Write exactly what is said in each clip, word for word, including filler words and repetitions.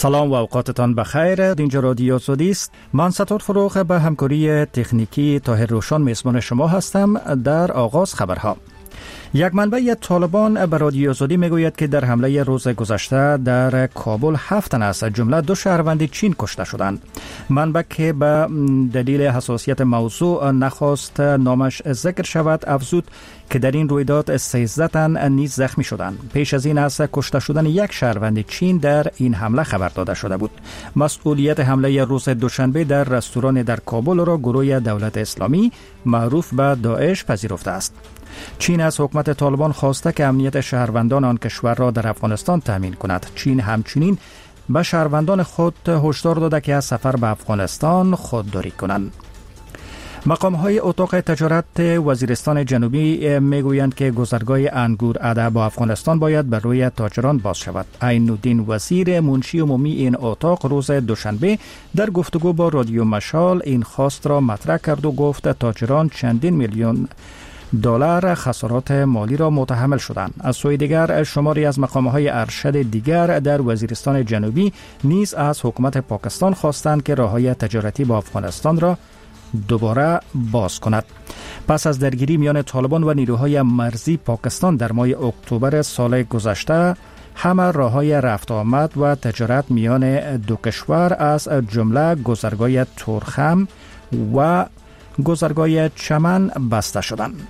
سلام و اوقاتتان بخیر. اینجا رادیو آزادی است. من ستار فروغ به همکاری تکنیکی طاهر روشن میزبان شما هستم. در آغاز خبرها. یک منبع طالبان به رادیو آزادی میگوید که در حمله روز گذشته در کابل هفت تن از جمله دو شهروند چین کشته شدند. منبع که به دلیل حساسیت موضوع نخواست نامش ذکر شود افزود که در این رویداد سیزده تن نیز زخمی شدند. پیش از این از کشته شدن یک شهروند چین در این حمله خبر داده شده بود. مسئولیت حمله روز دوشنبه در رستوران در کابل را گروه دولت اسلامی معروف به داعش پذیرفته است. چین از حکومت طالبان خواسته که امنیت شهروندان آن کشور را در افغانستان تامین کند. چین همچنین به شهروندان خود هشدار داده که از سفر به افغانستان خودداری کنند. مقام‌های اتاق تجارت وزیرستان جنوبی میگویند که گذرگاه انگور عده با افغانستان باید بر روی تاجران باز شود. عین الدین وزیر منشی عمومی این اتاق روز دوشنبه در گفتگو با رادیو مشال این خواست را مطرح کرد و گفت تاجران چندین میلیون دلار خسارات مالی را متحمل شدند. از سوی دیگر شماری از مقام‌های ارشد دیگر در وزیرستان جنوبی نیز از حکومت پاکستان خواستند که راه‌های تجارتی با افغانستان را دوباره باز کند. پس از درگیری میان طالبان و نیروهای مرزی پاکستان در ماه اکتبر سال گذشته همه راه‌های رفت آمد و تجارت میان دو کشور از جمله گذرگاه تورخم و گذرگاه چمن بسته شدند.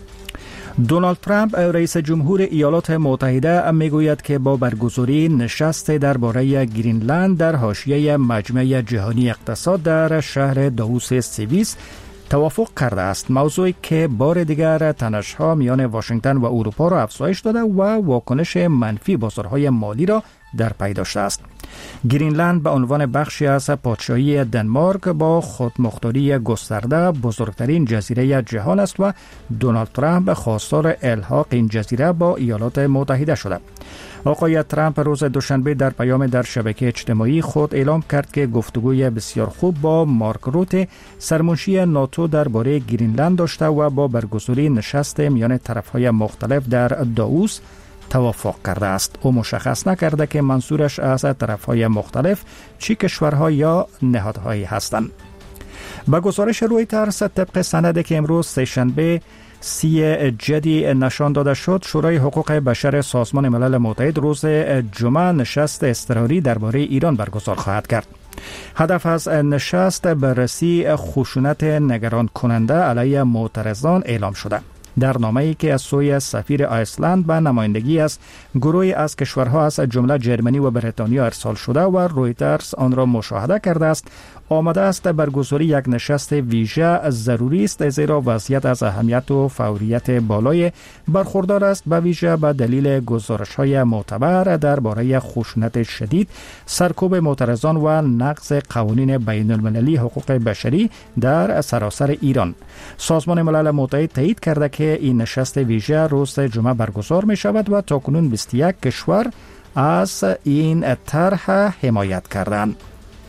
دونالد ترامپ رئیس جمهور ایالات متحده میگوید که با برگزاری نشست درباره گرینلند در حاشیه مجمع جهانی اقتصاد در شهر داووس سوئیس توافق کرده است، موضوعی که بار دیگر تنش‌ها میان واشنگتن و اروپا را افزایش داده و واکنش منفی بازارهای مالی را در پی داشته است. گرینلند به عنوان بخشی از پادشاهی دنمارک با خودمختاری گسترده بزرگترین جزیره جهان است و دونالد ترامپ خواستار الحاق این جزیره با ایالات متحده شده. آقای ترامپ روز دوشنبه در پیام در شبکه اجتماعی خود اعلام کرد که گفتگوی بسیار خوب با مارک روت سرمنشی ناتو درباره گرینلند داشته و با برگزاری نشست میان طرف‌های مختلف در داووس توافق کرده است. او مشخص نکرده که منظورش از طرف‌های مختلف چی کشورها یا نهادهایی هستند. با گزارش رویترز طبق سندی که امروز سه‌شنبه سی جدی نشان داده شد، شورای حقوق بشر سازمان ملل متحد روز جمعه نشست اضطراری درباره ایران برگزار خواهد کرد. هدف از نشست بررسی خشونت نگران کننده علیه معترضان اعلام شده. در نامه‌ای که از سوی سفیر آیسلند به نمایندگی از گروهی از کشورها از جمله جرمنی و بریتانیا ارسال شده و رویترز آن را مشاهده کرده است، آمده است برگزاری یک نشست ویژه ضروری است، زیرا وضعیت از اهمیت و فوریت بالای برخوردار است، به ویژه به دلیل گزارش‌های معتبر درباره خشونت شدید، سرکوب معترضان و نقض قوانین بین‌المللی حقوق بشری در سراسر ایران. سازمان ملل متحد تایید کرده که این نشست ویژه روز جمعه برگزار می شود و تاکنون بیست و یک کشور از این طرح حمایت کردند.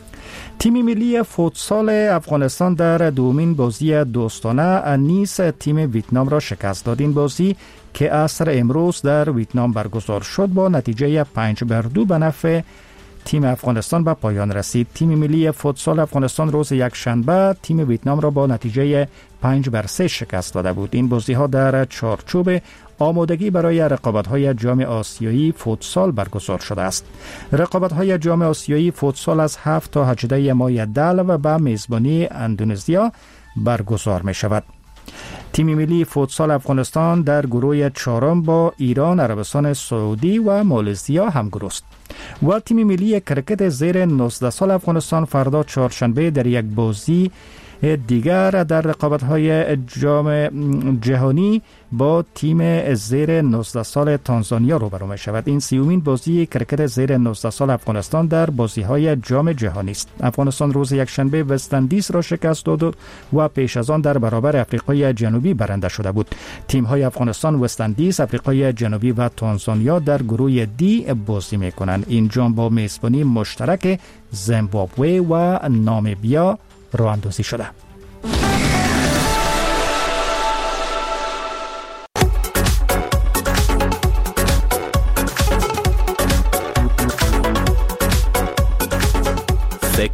تیم ملی فوتسال افغانستان در دومین بازی دوستانه نیز تیم ویتنام را شکست داد. این بازی که عصر امروز در ویتنام برگزار شد با نتیجه پنج بر دو به نفع تیم افغانستان به پایان رسید. تیم ملی فوتسال افغانستان روز یکشنبه تیم ویتنام را با نتیجه پنج بر سه شکست داده بود. این بازی ها در چارچوب آمادگی برای رقابت‌های جام آسیایی فوتسال برگزار شده است. رقابت‌های جام آسیایی فوتسال از هفت تا هجده ماه دل و به میزبانی اندونزیا برگزار می شود. تیم ملی فوتسال افغانستان در گروه چهارم با ایران، عربستان سعودی و مالزیا همگروه است. و تیم ملی کرکت زیر نوزده سال افغانستان فردا چهارشنبه در یک بازی دیگر در رقابت‌های جام جهانی با تیم زیر نوزده سال تانزانیا روبرو می شود. این سیومین بازی کرکت زیر نوزده سال افغانستان در بازی‌های جام جهانی است. افغانستان روز یکشنبه وست اندیز را شکست داد و پیش از آن در برابر آفریقای جنوبی برنده شده بود. تیم‌های افغانستان، وست اندیز، آفریقای جنوبی و تانزانیا در گروه دی بازی می‌کنند. این جام با میزبانی مشترک زیمبابوه و نامیبیا راه اندازی شده.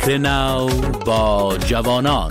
فکر نو با جوانان.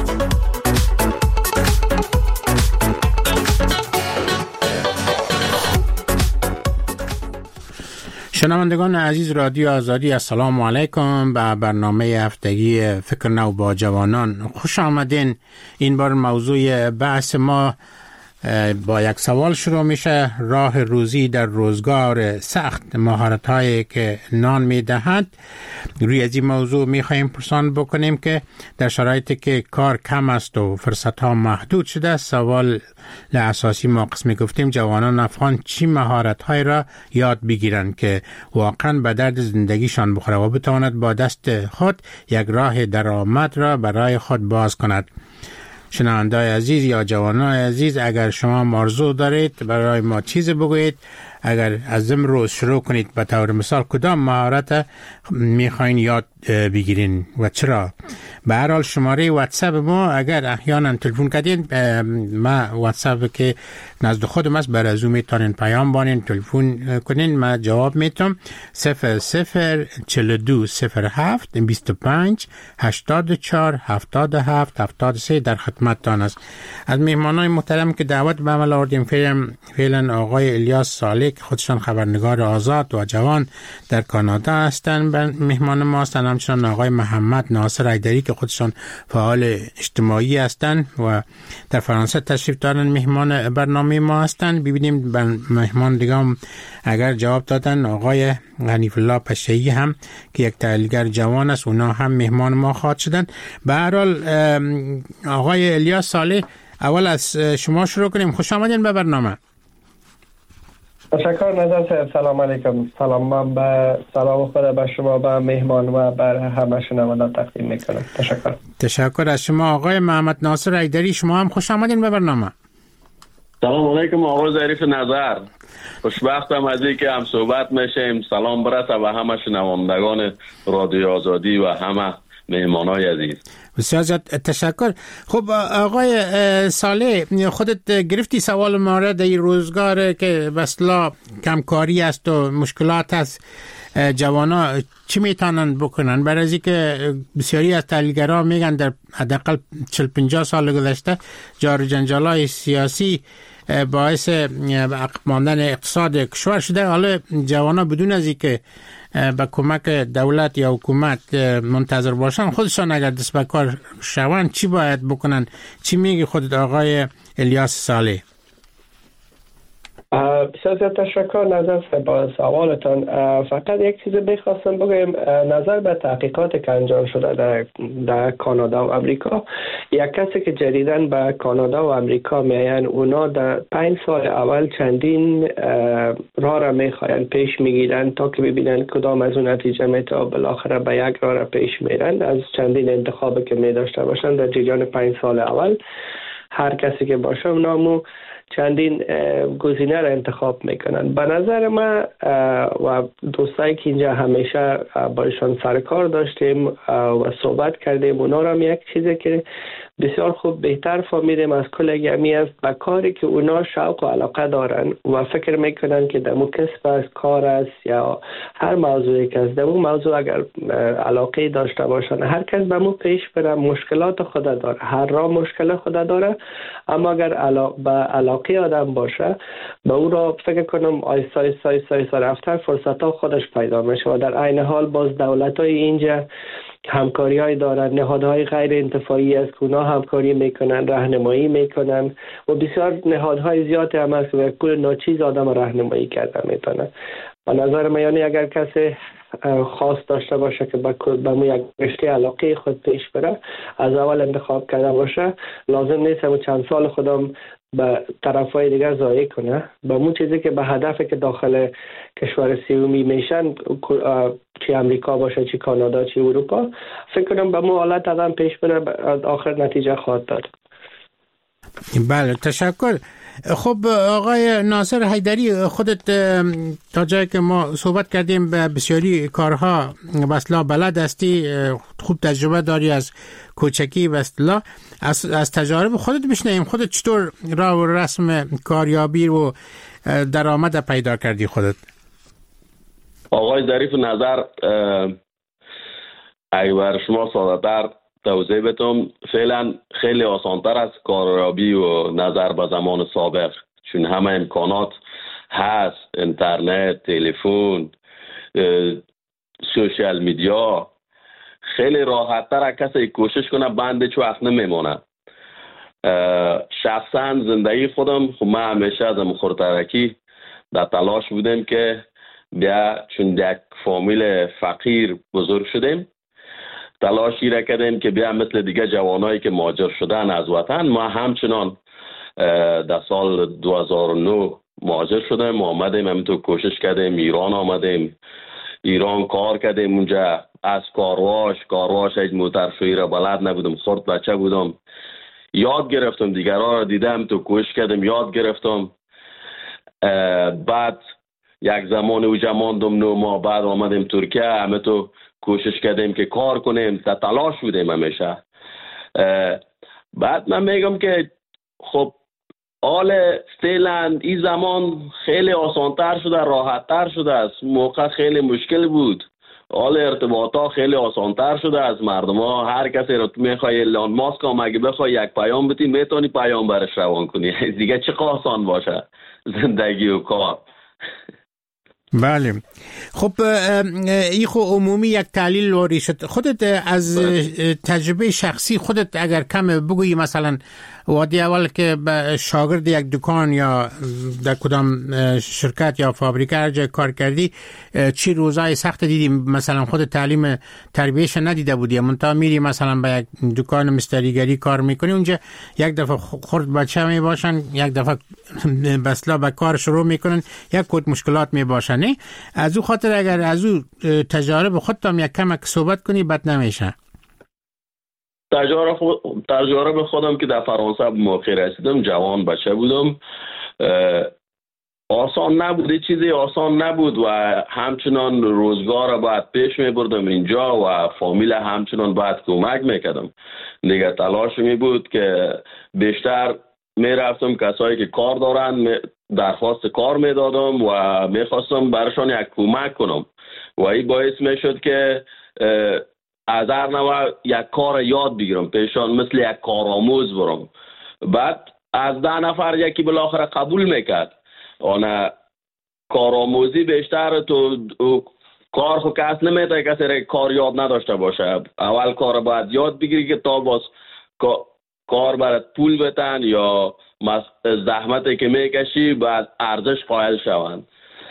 شنوندگان عزیز رادیو آزادی، السلام علیکم. به برنامه هفتگی فکر نو با جوانان خوش آمدین. این بار موضوع بحث ما با یک سوال شروع میشه: راه روزی در روزگار سخت، مهارت هایی که نان میدهد. روی از این موضوع میخواهیم پرسان بکنیم که در شرایطی که کار کم است و فرصت ها محدود شده، سوال اساسی ما قسمی گفتیم جوانان افغان چی مهارت های را یاد بگیرند که واقعا به درد زندگیشان بخوره و بتواند با دست خود یک راه درآمد را برای خود باز کند. شنونده‌های عزیز یا جوانان عزیز، اگر شما آرزو دارید برای ما چیز بگویید، اگر از امروز شروع کنید، به طور مثال کدام مهارت میخواین یاد بگیرین و چرا؟ به هر حال شماره واتساپ ما اگر احیانا تلفن کردین، ما واتساپ که نزد خودم است، بر از اون میتونین پیام بانین، تلفن کنین، ما جواب میتونم. صفر صفر چهل و دو صفر هفت بیست و پنج هشتاد و چهار هفتاد و هفت هفتاد و سه در خدمتتان است. از مهمانان محترم که دعوت به عمل آوردیم فعلا آقای الیاس صالح که خودشان خبرنگار آزاد و جوان در کانادا هستند، مهمان ما هستند. همچنان آقای محمد ناصر حیدری که خودشان فعال اجتماعی هستند و در فرانسه تشریف دارن، مهمان برنامه ما هستند. ببینیم مهمان دیگه هم اگر جواب دادن. آقای حنیف الله پشه‌ای هم که یک تحلیلگر جوان است، اونا هم مهمان ما خواهد شدن. به هر حال آقای الیاس صالح، اول از شما شروع کنیم. خوش آمدین به برنامه. تشکر نظر صاحب. سلام علیکم. سلام، من به سلام خدا به شما، به مهمان و بر همه شنوندگان تقدیم میکنم. تشکر. تشکر از شما. آقای محمد ناصر حیدری، شما هم خوش آمدین به برنامه. سلام علیکم آقای ظریف نظر. خوشبختم از اینکه هم صحبت میشیم. سلام برسه به همه شنوندگان رادیو آزادی و همه مهمانای عزیز. بسیار زیاد تشکر. خب آقای صالح، خودت گرفتی سوال مورد این روزگار که بسلا کمکاری است و مشکلات است، جوانا چی میتونن بکنن؟ برای از اینکه بسیاری از تحلیلگرا میگن در حداقل چهل پنجاه سال گذشته جار و جنجالای سیاسی باعث عقب ماندن اقتصاد کشور شده. حالا جوانا بدون از اینکه با کمک دولت یا حکومت منتظر باشن، خودشان اگر دست به کار شوند چی باید بکنن؟ چی میگی خودت آقای الیاس صالح؟ بسیار زیاد تشکر نظر با سوالتان. فقط یک چیز بخواستم بگم، نظر به تحقیقات که انجام شده در, در کانادا و امریکا، یک کسی که جدیداً به کانادا و امریکا میاین، اونا در پنج سال اول چندین راه را میخواین پیش میگیرن تا که ببینن کدام از اون نتیجه میتا، بالاخره به یک راه را پیش میرن. از چندین انتخاب که میداشته باشن در جریان پنج سال اول، هر کسی که باشه نامو چندین گزینه را انتخاب میکنن. به نظر ما و دوستایی که اینجا همیشه باشون سرکار داشتیم و صحبت کردیم، اونا را یک چیزی که بسیار خوب بهتر فهمیدیم از کل همی است، به کاری که اونا شوق و علاقه دارن و فکر میکنن که دمو کسب است، کار است یا هر موضوعی که است، دمو موضوع اگر علاقه داشته باشن، هر کس بمو پیش بره. مشکلات خود داره، هر راه مشکل خود داره، اما اگر علا... به علاقه آدم باشه، به او را فکر کنم آیستا آیستا آیستا رفتن فرصت ها خودش پیدا میشه. و در عین حال باز دولت های اینجا همکاری های دارن، نهادهای غیر انتفاعی است که اونا همکاری میکنن، راهنمایی میکنن و بسیار نهادهای زیادی هم هست که کل ناچیز آدم راهنمایی کردن میتونه. و نظر من یعنی اگر کسی خاص داشته باشه که به مو یک رشته علاقه خود پیش بره، از اول انتخاب کرده باشه، لازم نیست همون چند سال خودم به طرفای دیگر ضایع کنه. به مو چیزی که به هدفی که داخل کشور سیومی میشن، چی امریکا باشه، چی کانادا، چی اروپا، فکر کنم به مو حالت آدم پیش بره، آخر نتیجه خواهد داد. بله، تشکر. خب آقای ناصر حیدری، خودت تا جایی که ما صحبت کردیم به بسیاری کارها بسلا بلد هستی، خوب تجربه داری از کوچکی بسلا، از, از تجارب خودت بشنیم. خودت چطور راه و رسم کاریابی و درآمد پیدا کردی خودت؟ آقای ظریف نظر، اگه بر شما ساده‌تر توضیح بدم، فعلا خیلی آسانتر است کاریابی و نظر به زمان سابق، چون همه امکانات هست، اینترنت، تلفن، سوشال میدیا، خیلی راحت تر کسی کوشش کنه بنده چو وقت نمیمونه. شخصا زندگی خودم خب من همیشه از مخورترکی در تلاش بودم که بیا، چون یک فامیل فقیر بزرگ شدیم، تلاشی را کردیم که بیا مثل دیگه جوانایی که مهاجر شدن از وطن، ما همچنان در سال دو هزار و نه مهاجر شدیم، آمدیم همینطور کوشش کردیم، ایران آمدیم، ایران کار کردیم اونجا، از کارواش کارواش هیچ موترشویی را بلد نبودم، خرد بچه بودم، یاد گرفتم، دیگران را دیدم تو کوشش کردم یاد گرفتم. بعد یک زمان اوجا ماندم، نو ماه بعد آمدیم ترکیه، همه تو کوشش کردیم که کار کنیم، تا تلاش بودیم همیشه. بعد من میگم که خب حال فعلا این زمان خیلی آسانتر شده، راحتتر شده است، موقع خیلی مشکل بود، حال ارتباطات خیلی آسانتر شده از مردم ها. هر کسی رو تو میخوای ایلان ماسک هم اگه بخوای یک پیام بدی میتونی پیام برش روان کنی. دیگه چه آسان باشه زندگی و کار. بله. خب این خو عمومی یک تحلیل واری شد. خودت از تجربه شخصی خودت اگر کم بگویی، مثلا وادی اول که شاگرد یک دکان یا در کدام شرکت یا فابریکه هر جای کار کردی، چی روزای سخت دیدی؟ مثلا خود تعلیم تربیهش ندیده بودی، منتها میری مثلا به یک دکان مستریگری کار میکنی، اونجا یک دفعه خرد بچه می باشن، یک دفعه بسلا به کار شروع میکنن، یک کد مشکلات می باشن. از او خاطر اگر از او تجارب خودت هم یک کمک صحبت کنی بد نمیشه. تجارب خود... تجارب خودم که در فرانسه به موقع رسیدم، جوان بچه بودم، آسان نبود، چیزی آسان نبود و همچنان روزگار را باید پیش می بردم اینجا و فامیل همچنان باید کمک میکردم. دیگه تلاش می بود که بیشتر می رفتم کسایی که کار دارن درخواست کار می دادم و می خواستم برشان یک کمک کنم و این باعث می شد که از هر نوع یک کار یاد بگیرم پیشان، مثل یک کارآموز برم. بعد از ده نفر یکی بالاخره قبول میکرد. آن کارآموزی بیشتر تو کار خو کس نمیده کسی کار یاد نداشته باشه. اول کار باید یاد بگیری که تا باز کار برات پول بتن یا زحمتی که میکشی بعد ارزش قائل شوند.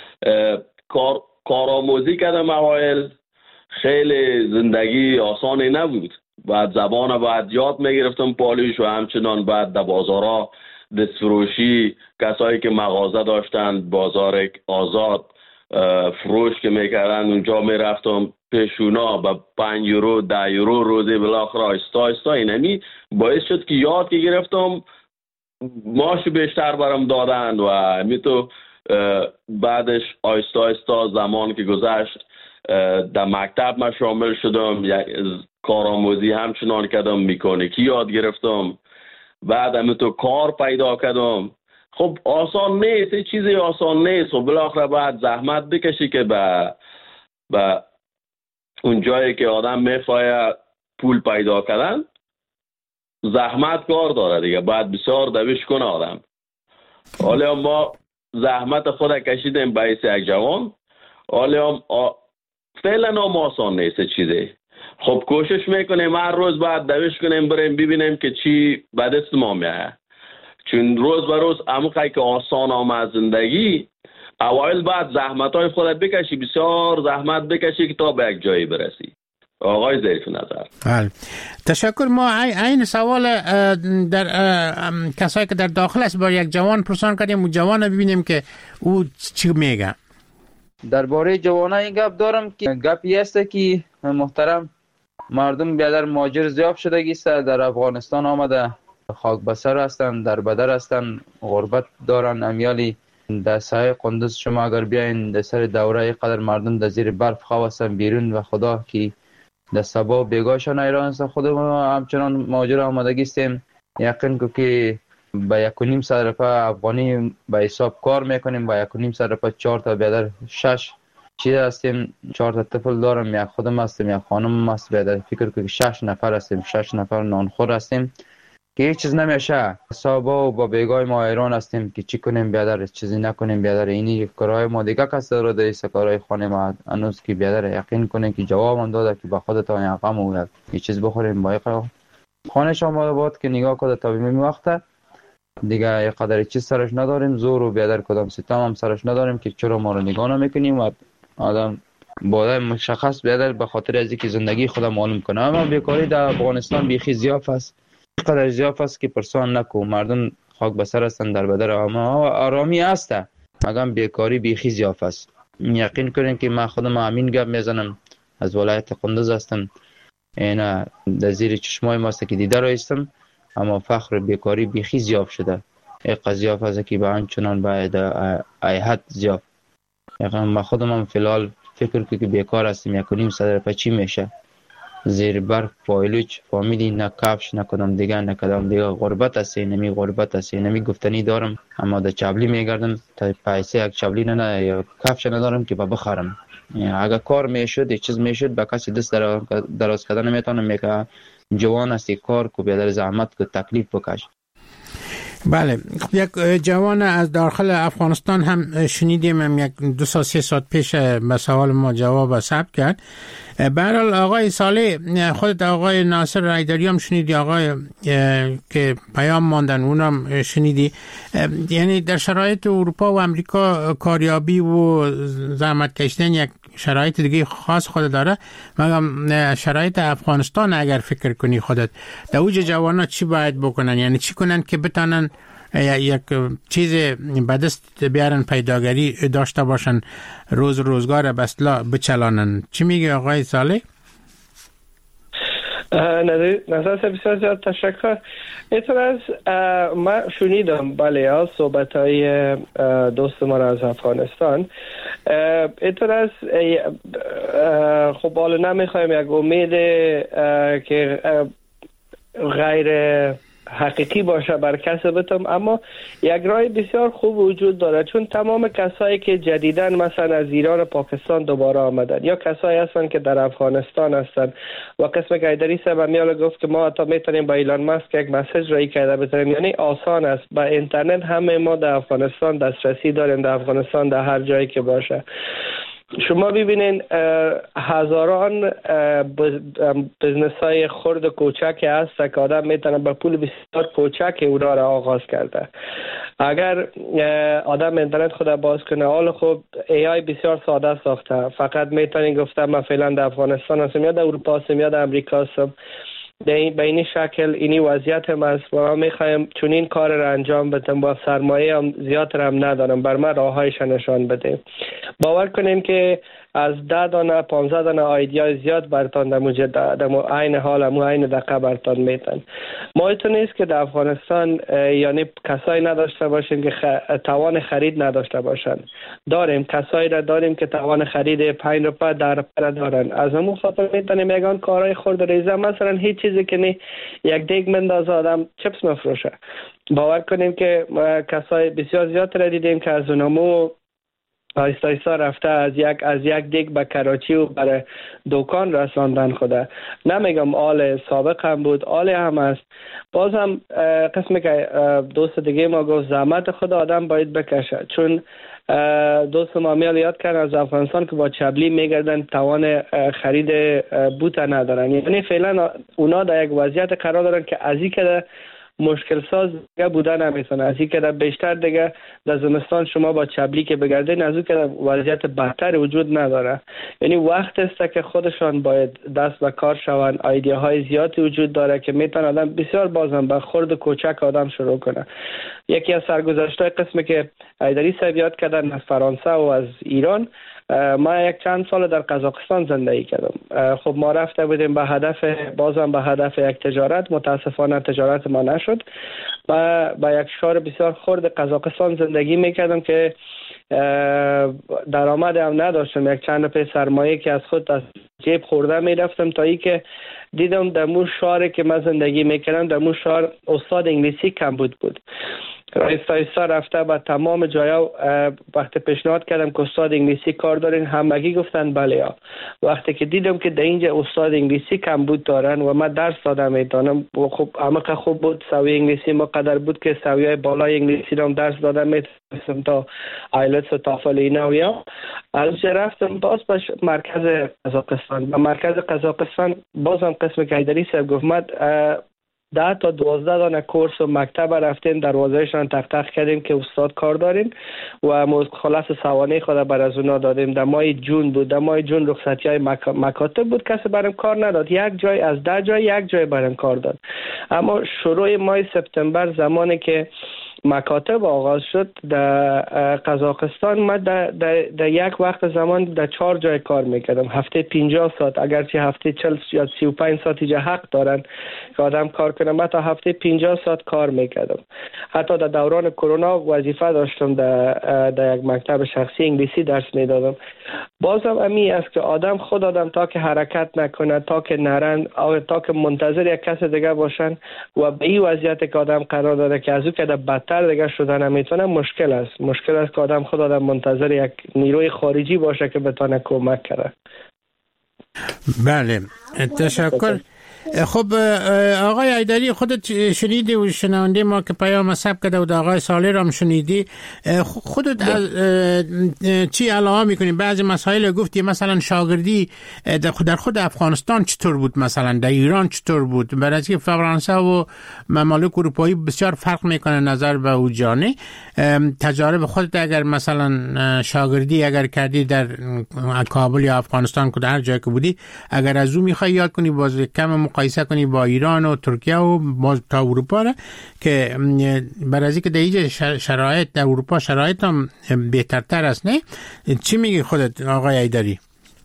کار کارآموزی کردم اوایل، خیلی زندگی آسانی نبود. بعد زبان باید یاد میگرفتم پالیش و همچنان بعد در بازارها دستفروشی، کسایی که مغازه داشتن بازار آزاد فروش که میکردن اونجا میرفتم پیشونا با پنج یورو ده یورو روزی بالاخره آیستا آیستا اینمی باعث شد که یاد که گرفتم ماش بیشتر برام دادن و همی تو بعدش آیستا آیستا زمان که گذشت در مکتب ما شامل شدم، یک کارآموزی همچنان کردم، مکانیکی یاد گرفتم، بعد هم تو کار پیدا کردم. خب آسان نیست، چیزی آسان نیست و بالاخره بعد زحمت بکشی که به به اون جایی که آدم میخواد پول پیدا کردن زحمت کار داره دیگه، بعد بسیار دوش کنه آدم. حالا ما زحمت خود کشیدیم باعث یک جوان، حالا آ... فعلا هم آسان نیست چیزی. خب کوشش میکنیم هر روز بعد دوش کنیم بریم ببینیم که چی به دست ما میاد، چون روز به روز عمقی که آسان آمد زندگی، اوایل بعد زحمت های خودت بکشی، بسیار زحمت بکشی که تا به یک جایی برسی. آقای ظریف نظر. بله تشکر. ما این سوال در کسایی که در داخل است با یک جوان پرسان کردیم و جوان ببینیم که او چی میگه. درباره جوانان این گپ دارم که گپی است که محترم مردم بیادر مهاجر زیاد شدگی است، در افغانستان آمده خاک بسر هستن، در بدر هستن، غربت دارن. امیالی در سایه قندوز شما اگر بیاین در سر دوره قدر مردم در زیر برف خواه هستن بیرون و خدا که در سبا بیگاشان ایران هستن. خود ما همچنان مهاجر آمدگی استیم، یقین که با یک و نیم صد روپه افغانی به حساب کار میکنیم، با یک و نیم صد روپه چهار تا بیادر شش چی هستیم، چهار تا طفل دارم، یک خودم هستم، یک خانم هست. بیادر فکر کنید شش نفر هستیم، شش نفر نانخور هستیم که هیچ چیز نمیشه. صابا و با بیگای ما ایران هستیم که چی کنیم بیادر، چیزی نکنیم بیادر. اینی کارهای ما دیگه کس رو دیست کارهای خانه ما هنوز که بیادر یقین کنیم که جواب هم داده که با خودتان یک غم و یک چیز بخوریم با یک خانه شما بود که نگاه کنه تا بیمی وقته دیگه یک قدر چیز سرش نداریم، زور و بیادر کدام ستم هم سرش نداریم که چرا ما رو نگاه نمیکنیم و آدم باید مشخص بیادر به خاطر از اینکه زندگی خودم معلوم کنه. اما بیکاری در افغانستان بیخی زیاف است، قدر زیاف است که پرسان نکو، مردم خاک بسر هستن در بدر، اما آرامی هسته مگم بیکاری بیخی زیاف است. یقین کنین که من خودم همین گپ میزنم، از ولایت قندوز هستم، اینا در زیر چشمای ماست که دیده رایستم، اما فخر بیکاری بیخی زیاف شده. این قضیه است که به همچنان باید ای حد زیاف. یقین من خودم هم فیلال فکر که بیکار هستم، یک و نیم صدر پچی میشه زیر برف پایلوچ فامیلی نه کفش نکدم دیگه نکدم دیگه غربت است. نمی غربت است نمی گفتنی دارم، اما در چبلی میگردم تا پیسه یک چبلی نه نه یا کفش ندارم که با بخرم. اگه کار میشد یک چیز میشد به کسی دست در دراز کردن نمیتونم، میگه جوان هستی کار کو بیادر زحمت کو تکلیف بکش. بله، یک جوان از داخل افغانستان هم شنیدیم، هم یک دو سال سه ساعت پیش به سوال ما جواب ثبت کرد. به هر حال آقای صالح، خودت آقای ناصر رایداری هم شنیدی، آقای که پیام ماندن اونم شنیدی. یعنی در شرایط اروپا و امریکا کاریابی و زحمت کشیدن یک شرایط دیگه خاص خود داره، مگم شرایط افغانستان اگر فکر کنی خودت در اوج جوانا چی باید بکنن، یعنی چی کنن که بتانن یک چیز به دست بیارن، پیداگری داشته باشن، روز روزگار به اصطلاح بچلانن. چی میگه آقای صالح؟ نظر بسیار زیاد تشکر. اینطور از من شنیدم بله ها صحبت های دوست ما از افغانستان. اینطور از خب حالا نمیخوایم یک امید که غیر حقیقی باشه بر کس بتم، اما یک راه بسیار خوب وجود داره، چون تمام کسایی که جدیدن مثلا از ایران و پاکستان دوباره آمدن یا کسایی هستن که در افغانستان هستن و قسم که ایدری صاحب میاله گفت که ما تا میتونیم با ایلان ماسک یک مسیج رای کرده بتونیم، یعنی آسان است. با اینترنت همه ما در افغانستان دسترسی داریم، در افغانستان در هر جایی که باشه. شما ببینین هزاران بزنس های خرد و کوچک هست که آدم میتونه با پول بسیار کوچک اونا را آغاز کرده. اگر آدم اینترنت خود باز کنه، حال خوب ای آی بسیار ساده ساخته، فقط میتونین گفته من فعلا در افغانستان هستم یا در اروپا هستم یا در امریکا هستم، به این شکل اینی وضعیت ما است. ما میخوایم چون این کار را انجام بدم با سرمایه هم زیاد هم ندارم، بر من راههایش نشان بده. باور کنین که از ده دانه پانزده دانه آیدیا زیاد برتان در موجه در عین حال همو عین دقیقه برتان میتن. ما ایتون نیست که در افغانستان یعنی کسایی نداشته باشیم که خ... توان خرید نداشته باشن. داریم کسایی را داریم که توان خرید پنج روپه در روپه دارن. از همون خاطر میتونیم یگان کارهای خرد ریزه، مثلا هیچ چیزی که نی یک دیگ مندازه آدم چپس مفروشه. باور کنیم که کسای بسیار زیاد را دیدیم که از اونمو آیستا آیستا رفته از یک از یک دیگ به کراچی و برای دکان رساندن خوده. نمیگم آل سابق هم بود، آل هم است. باز هم قسمی که دوست دیگه ما گفت زحمت خود آدم باید بکشه، چون دوست ما میال یاد کرد از افغانستان که با چبلی میگردن توان خرید بوت ندارن، یعنی فعلا اونا در یک وضعیت قرار دارن که از این که مشکل ساز دیگه بودن نمیتونه، از این که بیشتر دیگه در زمستان شما با چبلی که بگردین از اون که وضعیت بهتر وجود نداره. یعنی وقت است که خودشان باید دست به کار شون. ایده‌های زیادی وجود داره که میتونه آدم بسیار بازم به خرد کوچک آدم شروع کنه. یکی از سرگذشت‌های قسمی که ایدری صاحب یاد کردن از فرانسه و از ایران، ما یک چند سال در قزاقستان زندگی کردم. خب ما رفته بودیم به هدف بازم به هدف یک تجارت، متاسفانه تجارت ما نشد. و با یک شهر بسیار خرد قزاقستان زندگی میکردم که درآمد هم نداشتم، یک چند پی سرمایه که از خود از جیب خورده میرفتم تا ای که دیدم در مو شهری که من زندگی میکردم در مو شهر استاد انگلیسی کم بود بود رایستا ایستا رفته به تمام جایا وقتی پیشنهاد کردم که استاد انگلیسی کار دارین، همگی گفتن بله ها. وقتی که دیدم که در اینجا استاد انگلیسی کم بود دارن و من درس دادم میتونم و خب عمق خوب بود، سوی انگلیسی ما قدر بود که سویای بالای انگلیسی رو درس دادم میتونم تا آیلتس و تافل اینا و یا از رفتم باز به مرکز قزاقستان. به مرکز قزاقستان بازم قسم کیدری سر گفت ده تا دوازده دانه کورس و مکتب رفتیم، دروازهشان تق تق کردیم که استاد کار داریم و خلاص سوانه خود بر از اونا دادیم. در ماه جون بود، در ماه جون رخصتی های مک... مکاتب بود، کسی برام کار نداد، یک جای از ده جای یک جای برام کار داد. اما شروع ماه سپتامبر زمانی که مکاتب آغاز شد در قزاقستان، من در, در, در یک وقت زمان در چهار جای کار میکردم، هفته پنجاه ساعت، اگرچه هفته چهل یا سی و پنج ساعت اینجا حق دارن که آدم کار کنه، من تا هفته پنجاه ساعت کار میکردم. حتی در دوران کرونا وظیفه داشتم در, در یک مکتب شخصی انگلیسی درس میدادم. بازم امی است که آدم خود آدم تا که حرکت نکنه، تا که نرن، تا که منتظر یک کس دیگه باشن و به این وضعیت که آدم قرار داره که از او که در بدتر دیگه شدن نمیتونه، مشکل است. مشکل است که آدم خود آدم منتظر یک نیروی خارجی باشه که بتونه کمک کنه. بله، تشکر. خب آقای ایدری، خودت شنیدی و شنونده ما که پیام ثبت کرده و آقای صالح را هم شنیدی، خودت چی علاوه میکنی؟ بعضی مسائل گفتی، مثلا شاگردی در خود افغانستان چطور بود، مثلا در ایران چطور بود؟ برای اینکه فرانسه و ممالک اروپایی بسیار فرق میکنه نظر به او جانه. تجارب خودت اگر مثلا شاگردی اگر کردی در کابل یا افغانستان که در جای که بودی، اگر از او میخوای یاد کنی، باز کم مقایسه کنی با ایران و ترکیه و تا اروپا را، که برای که در اینجا شرایط در اروپا شرایط هم بهترتر است، نه؟ چی میگی خودت آقای ایدری؟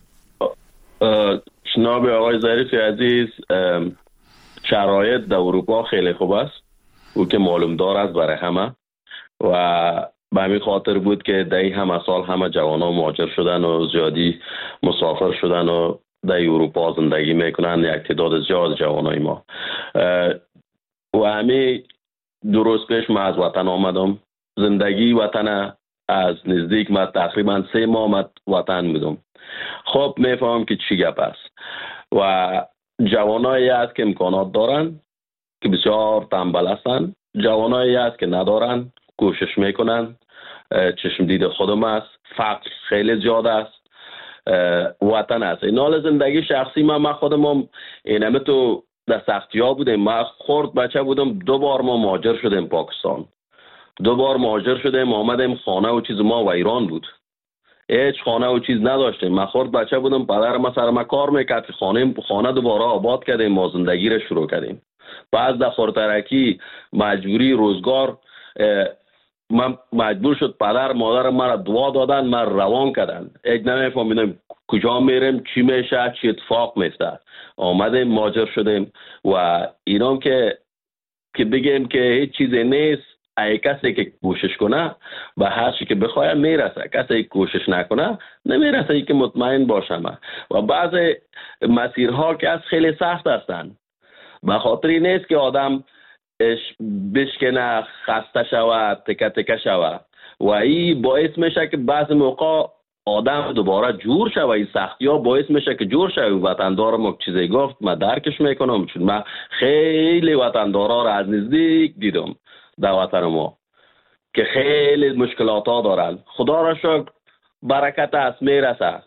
جناب آقای ظریف عزیز، شرایط در اروپا خیلی خوب است، او که معلوم دار است برای همه، و به همین خاطر بود که در این همه سال همه جوانان مهاجر شدن و زیادی مسافر شدن و در اروپا زندگی میکنن، یک تعداد زیاد جوانای ما. و همین دو روز پیش من از وطن آمدم. زندگی وطن از نزدیک من تقریبا سه ماه من وطن بودم. خب میفهم که چی گپ است. و جوانایی هست که امکانات دارن که بسیار تنبل هستن، جوانایی هست که ندارن، کوشش میکنن. چشم دید خودم است، فقر خیلی زیاد است، وطن است. این حال زندگی شخصی من من خودم هم اینمه تو در سختی ها بودم. من خورد بچه بودم، دو بار ما مهاجر شدیم پاکستان، دو بار مهاجر شدیم آمدیم، خانه و چیز ما و ایران بود، هیچ خانه و چیز نداشتیم. من خورد بچه بودم، پدر ما سر ما کار میکرد که خانه خانه دوباره آباد کردیم، ما زندگی را شروع کردیم. بعد در خورترکی مجبوری روزگار من مجبور شد پدر مادر مرا دعا دادن، من روان کردن. یک نمیفهمیدم کجا میریم، چی میشه، چی اتفاق میفته. آمدیم مهاجر شدیم و اینام که که بگیم که هیچ چیزی نیست. ای کسی که کوشش کنه به هر چی که بخواد میرسه، کسی که کوشش نکنه نمیرسه. ای که مطمئن باشم. و بعض مسیرها که از خیلی سخت هستند، به خاطری نیست که آدم بشکنه، خسته شود، تکه تکه شود، و این باعث میشه که بعض موقع آدم دوباره جور شود. این سختی ها باعث میشه که جور شود. وطندارم یک چیزی گفت، من درکش میکنم، چون من خیلی وطندارا را از نزدیک دیدم در وطن ما که خیلی مشکلات ها دارن. خدا را شکر برکت است، میرسه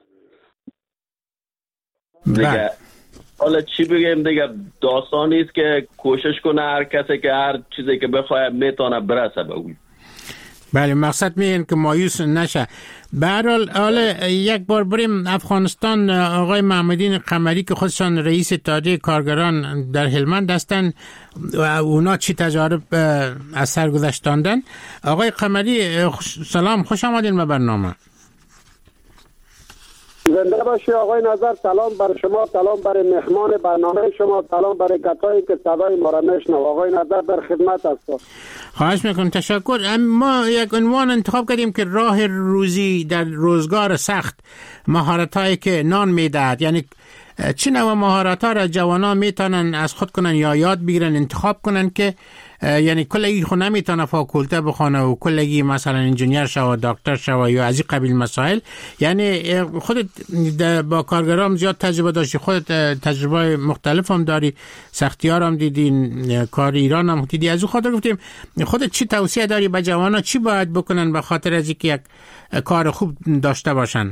دیگه. حالا چی بگیم دیگه، داستانی است که کوشش کنه هر کسی که هر چیزی که بخواد میتونه برسه به اون. بله، مقصد میگن که مایوس نشه. به هر حال حالا یک بار بریم افغانستان. آقای محمدین قمری که خودشان رئیس اتحادیه کارگران در هلمند هستند و اونا چی تجارب از سر گذشتاندن. آقای قمری سلام، خوش آمدین به برنامه. زنده باشی آقای نظر. سلام بر شما، سلام برای مهمان برنامه شما، سلام برای کسایی که صدای ما را میشنوند. آقای نظر در خدمت هستم. خواهش میکنم، تشکر. ما یک عنوان انتخاب کردیم که راه روزی در روزگار سخت، مهارت‌هایی که نان میدهد، یعنی چه نوع مهارت ها را جوانان میتونن از خود کنن یا یاد بگیرن، انتخاب کنن که یعنی کلگی خود نمیتونه فاکولته بخونه و کلگی مثلا انجینیر شو، دکتر شو یا از این قبیل مسائل. یعنی خودت با کارگرام زیاد تجربه داشتی، خودت تجربه مختلف هم داری، سختیار هم دیدین، کار ایران هم دیدی. از اون خاطر گفتیم خودت چی توصیه داری به جوانا، چی باید بکنن به خاطر از اینکه یک کار خوب داشته باشن؟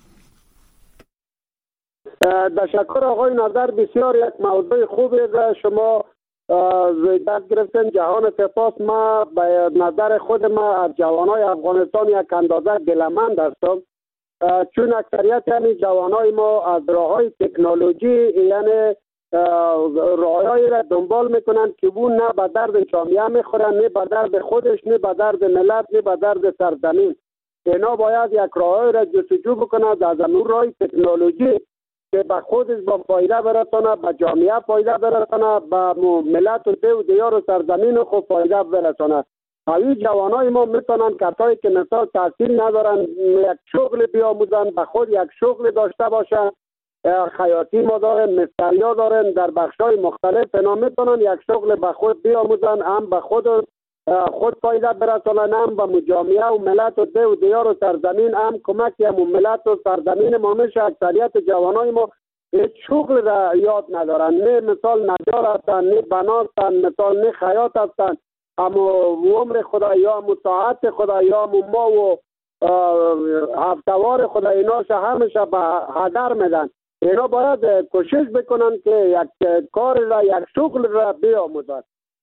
تشکر آقای نظر، بسیار یک موضوع خوبی شما دست گرفتن. جهان سپاس. ما به نظر خود ما از جوانای افغانستان یک اندازه گله‌مند هستم، چون اکثریت یعنی جوانای ما از راههای تکنولوژی یعنی راههایی را دنبال میکنن که اون نه به درد جامعه میخورن، نه به درد خودش، نه به درد ملت، نه به درد سرزمین. اینا باید یک راههایی را جستجو بکنند از اون راه تکنولوژی که به خودش با فایده برسانه، به جامعه فایده برسانه، به ملت و ده و دیار و سرزمین خود فایده برسانه. این جوانای ما میتونن کسایی که مثال تحصیل ندارن یک شغل بیاموزن، به خود یک شغل داشته باشن. خیاطی ما دارن، مستریا دارن، در بخشای مختلف اینا میتونن یک شغل به خود بیاموزن، هم به خود خود فایده برسانن، هم به جامعه و ملت و ده و دیار و سرزمین هم کمک هم ملت و سرزمین ما میشه. اکثریت جوانای ما هیچ شغل را یاد ندارن، نه مثال نجار هستن، نه بنا هستن، مثال نه خیاط هستن، اما عمر خدا یا متاعت خدا یا ما و هفتوار خدا ایناش همیشه به هدر میدن. اینا باید کوشش بکنن که یک کار را، یک شغل را بیاموزن.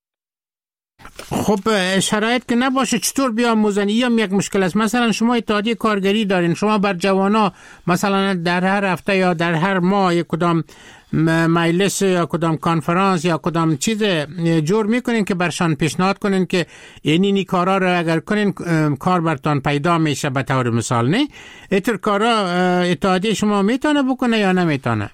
خب شرایط که نباشه چطور بیاموزن؟ این هم یک مشکل است. مثلا شما اتحادیه کارگری دارین، شما بر جوانا مثلا در هر هفته یا در هر ماه یک کدام مجلس یا کدام کنفرانس یا کدام چیز جور میکنین که برشان پیشنهاد کنین که یعنی نی کارا رو اگر کنین کار برتان پیدا میشه به طور مثال. نه اینطور کارا اتحادیه شما میتونه بکنه یا نمیتونه؟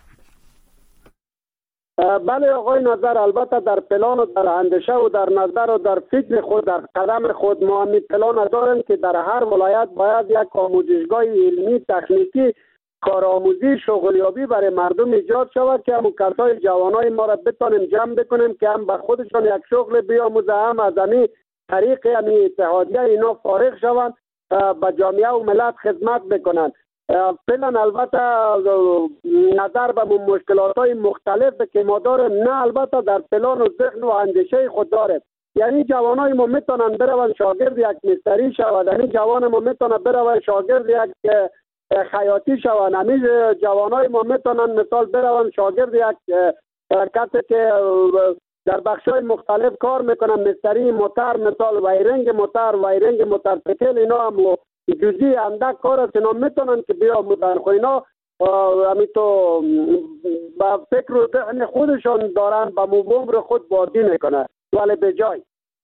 بله آقای نظر، البته در پلان و در اندیشه و در نظر و در فکر خود، در قدم خود ما همین پلان داریم که در هر ولایت باید یک آموزشگاه علمی تکنیکی کارآموزی شغلیابی برای مردم ایجاد شود که همون کسای جوانای ما را بتانیم جمع بکنیم که هم به خودشان یک شغل بیاموزه، هم از همین طریق همین اتحادیه اینا فارغ شوند به جامعه و ملت خدمت بکنند. فعلا البته نظر به مشکلات های مختلف که ما داریم، نه البته در پلان و ذهن و اندیشه خود داریم. یعنی جوانای ما میتونن بروند شاگرد یک مستری شوند، یعنی جوان ما میتونن بروند شاگرد یک خیاطی شوند، همین جوانای ما میتونن مثال بروند شاگرد یک کسی که در بخشای مختلف کار میکنن، مستری موتر، مثال وایرنگ موتر، وایرنگ موتورسیکل، اینا هم جزئی اندک کار است، اینا میتونن که بیاموزن. خو اینا همین تو با فکر و ذهن خودشان دارن، با عمر خود بازی میکنن ولی به جای.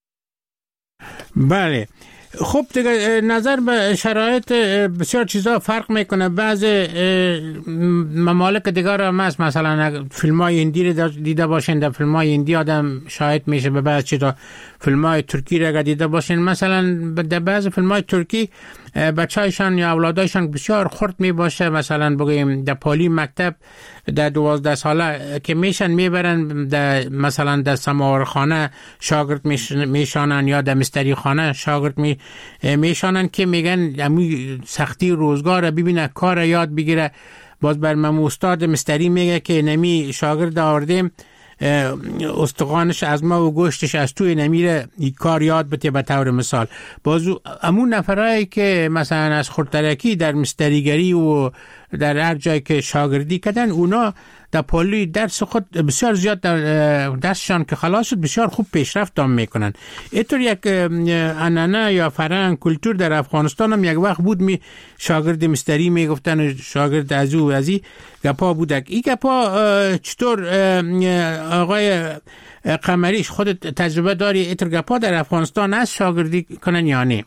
بله خب دیگه نظر به شرایط بسیار چیزا فرق میکنه. بعض ممالک دیگر هم هست، مثلا فیلم های هندی رو دیده باشین، در فیلم های هندی آدم شاهد میشه به بعض چیزا. فیلم های ترکی رو دیده باشین، مثلا در بعض فیلم های ترکی بچه‌هایشان یا اولادایشان بسیار خرد می باشه، مثلا بگیم در پالی مکتب در دوازده ساله که میشن میبرن در مثلا در سماورخانه شاگرد میشانن یا در مستری خانه شاگرد می میشانن که میگن امی سختی روزگار ببینه کار یاد بگیره. باز بر من استاد مستری میگه که نمی شاگرد آوردیم استخوانش از ما و گوشتش از توی نمیره، این کار یاد بده به طور مثال. بازو امون نفرایی که مثلا از خردترکی در مستریگری و در هر جایی که شاگردی کردن، اونا در پالی درس خود بسیار زیاد در درسشان که خلاص شد بسیار خوب پیشرفت هم میکنن. اینطور یک عنعنه یا فرهنگ کلتور در افغانستان هم یک وقت بود، می شاگرد مستری میگفتن شاگرد از او ازی گپا بودک. این گپا چطور آقای قمریش خودت تجربه داری؟ اینطور گپا در افغانستان هست شاگردی کنن یا نه؟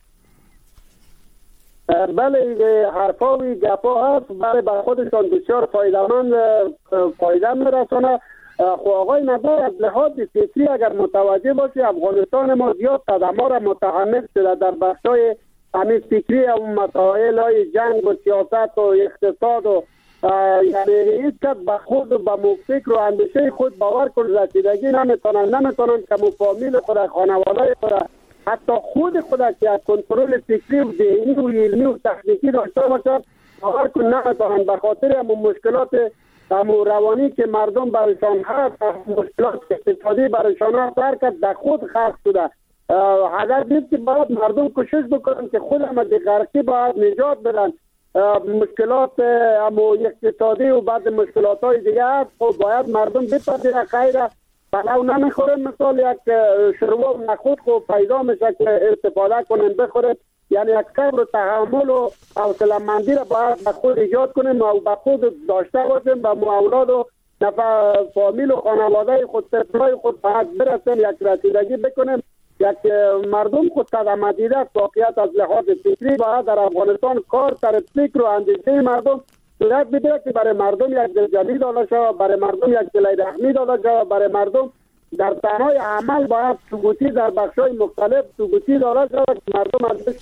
بله حرفا و گپا هست، بله به خودشان بسیار فایده‌مند فایده میرسونه. خو آقای نظر از لحاظ فکری اگر متوجه باشی، افغانستان ما زیاد قدم‌ها را متحمل شده در بخشای همین فکری و مسائل های جنگ و سیاست و اقتصاد و یعنی هیچ کس به خود و به فکر و اندیشه خود باور کن رسیدگی نمیتونن نمیتونن که فامیل خود، خانواده خود، حتی خود خود که از کنترل فکری و ذهنی و علمی و تکنیکی داشته باشد باور کن نمیتونن، به خاطر همون مشکلات همون روانی که مردم برشان هست، مشکلات اقتصادی برشان هست، هر کس در خود خلق شده. حدث نیست که باید مردم کوشش بکنن که خود هم از غرقی باید نجات بدن. مشکلات همو اقتصادی و بعد مشکلات های دیگه هست، خب باید مردم بپذیره خیره بلو نمیخوره. مثال یک شروع نخود خب پیدا میشه که استفاده کنن بخوره، یعنی یک صبر و تحمل و حوصله‌مندی را باید به خود ایجاد کنیم و به خود داشته باشیم و اولاد و نفر فامیل و خانواده خود طفلای خود باید برسیم، یک رسیدگی بکنیم. یک مردم خود قدم دیده است واقعیت از لحاظ فکری باید در افغانستان کار سر فکر و اندیشه مردم صورت بگیره که برای مردم یک دلجویی داده شود، برای مردم یک دل رحمی داده شود، برای مردم در تنهای عمل باید سکوتی در بخشای مختلف سکوتی داده شود که مردم ازش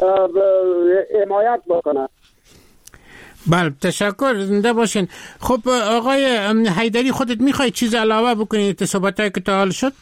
حمایت بکنند. بله تشکر، زنده باشین. خب آقای حیدری خودت میخوای چیز علاوه بکنید صحبتایی که تا حال شد؟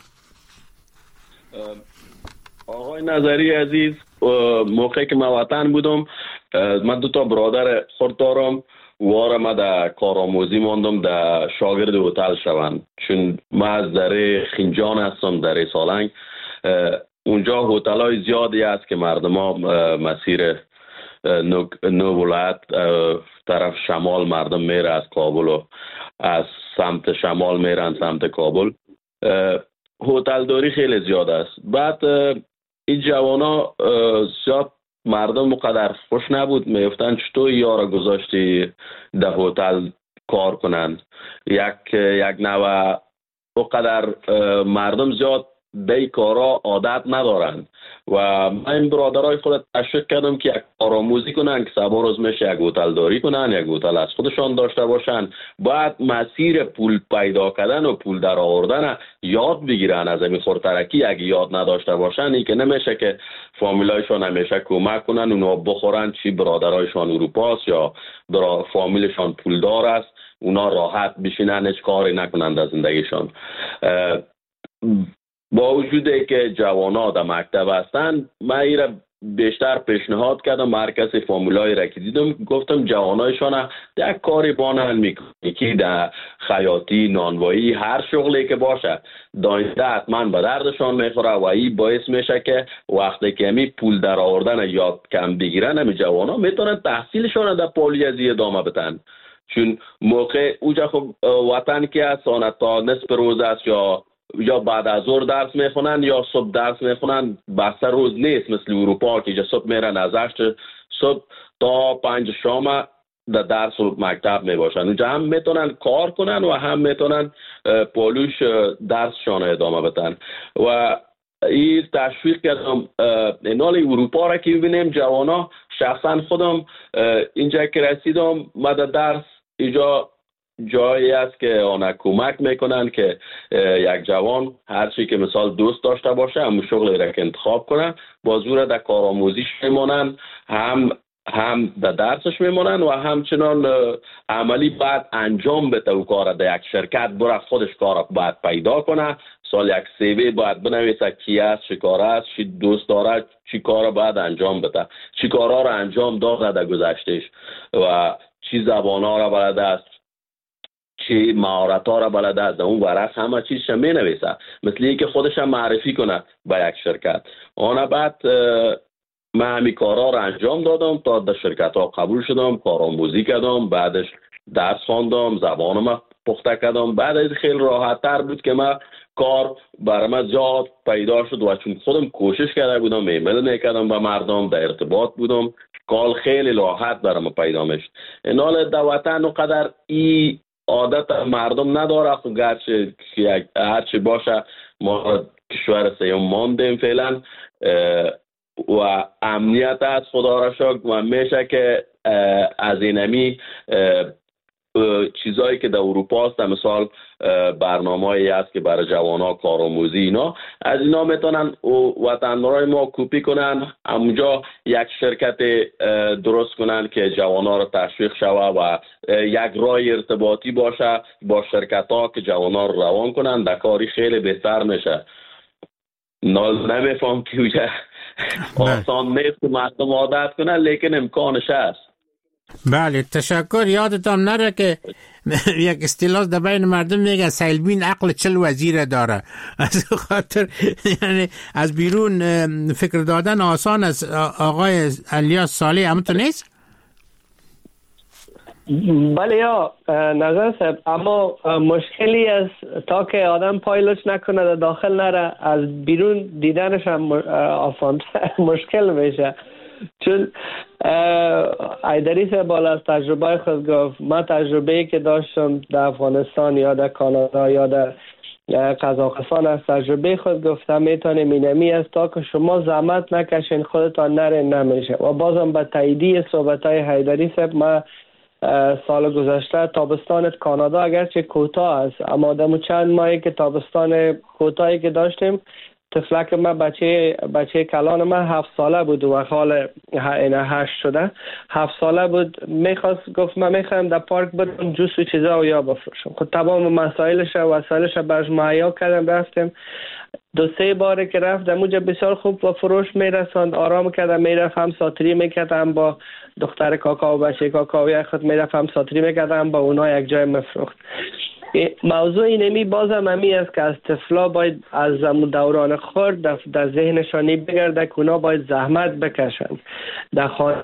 آقای نظری عزیز، موقعی که من وطن بودم من دو تا برادر خرد دارم واره ما در کارآموزی ماندم در شاگرد هتل شوند، چون من از دره خینجان هستم، دره سالنگ. اونجا هتل های زیادی است که مردم ها مسیر نو, نو ولایت طرف شمال مردم میره، از کابل و از سمت شمال میرن سمت کابل. هتل داری خیلی زیاد است. بعد این جوانا زیاد مردم مقدر خوش نبود، میفتن چطور یارا گذاشتی در هتل کار کنند. یک یک نوع مقدر مردم زیاد به کارا عادت ندارند و من این برادرای خودت تشویق کردم که یک کارآموزی کنن که سبا روز میشه یک هتل داری کنن، یک هتل از خودشان داشته باشن. باید مسیر پول پیدا کردن و پول در آوردن یاد بگیرن. از همین خورترکی اگه یاد نداشته باشن این که نمیشه که فامیلایشان همیشه کمک کنن اونا بخورن، چی برادرایشان اروپاست یا برا فامیلشان پولدار است اونا راحت بشینن هیچ کاری نکنن در زندگیشان. با وجودی که جوانا در مکتب هستن، من ایره بیشتر پیشنهاد کردم هر کسی فامیلای را که دیدم گفتم جوانایشان یک کاری بانن میکنی در خیاطی، نانوایی، هر شغلی که باشه داینده حتما به دردشان میخوره و این باعث میشه که وقتی که همی پول در آوردن یاد کم بگیرن همی جوانا میتونن تحصیلشان در پالیزی ادامه بدن. چون موقع اوجا خب وطن که از سانت تا نصف روز است یا یا بعد از ظهر درس میخونن یا صبح درس میخونن، بسته روز نیست مثل اروپا که صبح میرن از هشت صبح تا پنج شام در درس و مکتب میباشن. اونجا هم میتونن کار کنن و هم میتونن پولوش درسشان ادامه بدن و این تشویق کردم. اینال اروپا را که ببینیم جوانا، شخصا خودم اینجا که رسیدم من در درس اینجا جایی است که آنها کمک میکنن که یک جوان هر چی که مثال دوست داشته باشه همون شغلی را که انتخاب کنن با زور در کارآموزیش میمونن، هم هم در درسش میمونن و همچنان عملی بعد انجام بده و کار در یک شرکت بره خودش کار باید پیدا کنه. سال یک سیوی باید بنویسه کی است، چی کار است، چی دوست داره، چی کار باید انجام بده، چی کارا را انجام داده در گذشتهش و چی زبانا را بلد است، چی مهارت ها را بلده است. اون ورق همه چیزش می نویسه مثل اینکه خودش هم معرفی کنه به یک شرکت. آن بعد من همی کارها را انجام دادم تا در شرکت ها قبول شدم، کارآموزی کردم، بعدش درس خواندم، زبانم پخته کردم. بعد از خیلی راحت تر بود که من کار برای من زیاد پیدا شد و چون خودم کوشش کرده بودم، ایمیل میکردم به مردم، در ارتباط بودم، کار خیلی راحت برای من پیدا میشد. اینال در وطن اونقدر ای عادت مردم نداره، خب گرچه هرچی باشه ما کشور سیوم ماندیم فعلا و امنیت از خدا را شکر و میشه که از اینمی چیزایی که در اروپا هست، مثال برنامه‌ای است که برای جوان‌ها کارآموزی اینا، از اینا میتونن وطن‌های ما کپی کنن، اونجا یک شرکت درست کنن که جوان‌ها رو تشویق شوه و یک راه ارتباطی باشه با شرکت‌ها که جوان‌ها رو روان کنن، در کاری خیلی بهتر میشه. نمیفهم که آسان نیست که مردم عادت کنن، لیکن امکانش هست. بله تشکر. یادتان نره که یک اصطلاح در بین مردم میگه سیلبین عقل چل وزیر داره. از خاطر یعنی از بیرون فکر دادن آسان است. آقای الیاس صالح همونطور نیست؟ بله یا نظر صاحب، اما مشکلی است تا که آدم پایلوش نکنه در داخل نره، از بیرون دیدنش هم آسان مشکل میشه. چون ایدری صاحب بالا از تجربه خود گفت، من تجربه‌ای که داشتم در افغانستان یا در کانادا یا در قزاقستان از تجربه خود گفتم میتونم اینمی است تا که شما زحمت نکشین خودتان نرین نمیشه. و بازم به تاییدی صحبت‌های حیدری صاحب، من سال گذشته تابستان کانادا اگرچه کوتاه است، اما دمو چند ماهی که تابستان کوتاهی که داشتیم، طفلک من بچه بچه کلان من هفت ساله بود و حال اینه هشت شده، هفت ساله بود، میخواست گفت من میخوایم در پارک برم جوس و چیزا و یا بفروشم. خب تمام مسائلش و وسایلش برش مهیا کردم، رفتیم دو سه باره که رفتم اونجا بسیار خوب و فروش میرساند، آرام کردم، میرفت هم ساتری میکردم با دختر کاکا و بچه کاکاوی خود، میرفت هم ساتری میکردم با اونا یک جای مفروخت. موضوع اینمی بازم همی است که از طفلا باید از دوران خورد در ذهنشانی بگرده که اونا باید زحمت بکشن، در خانه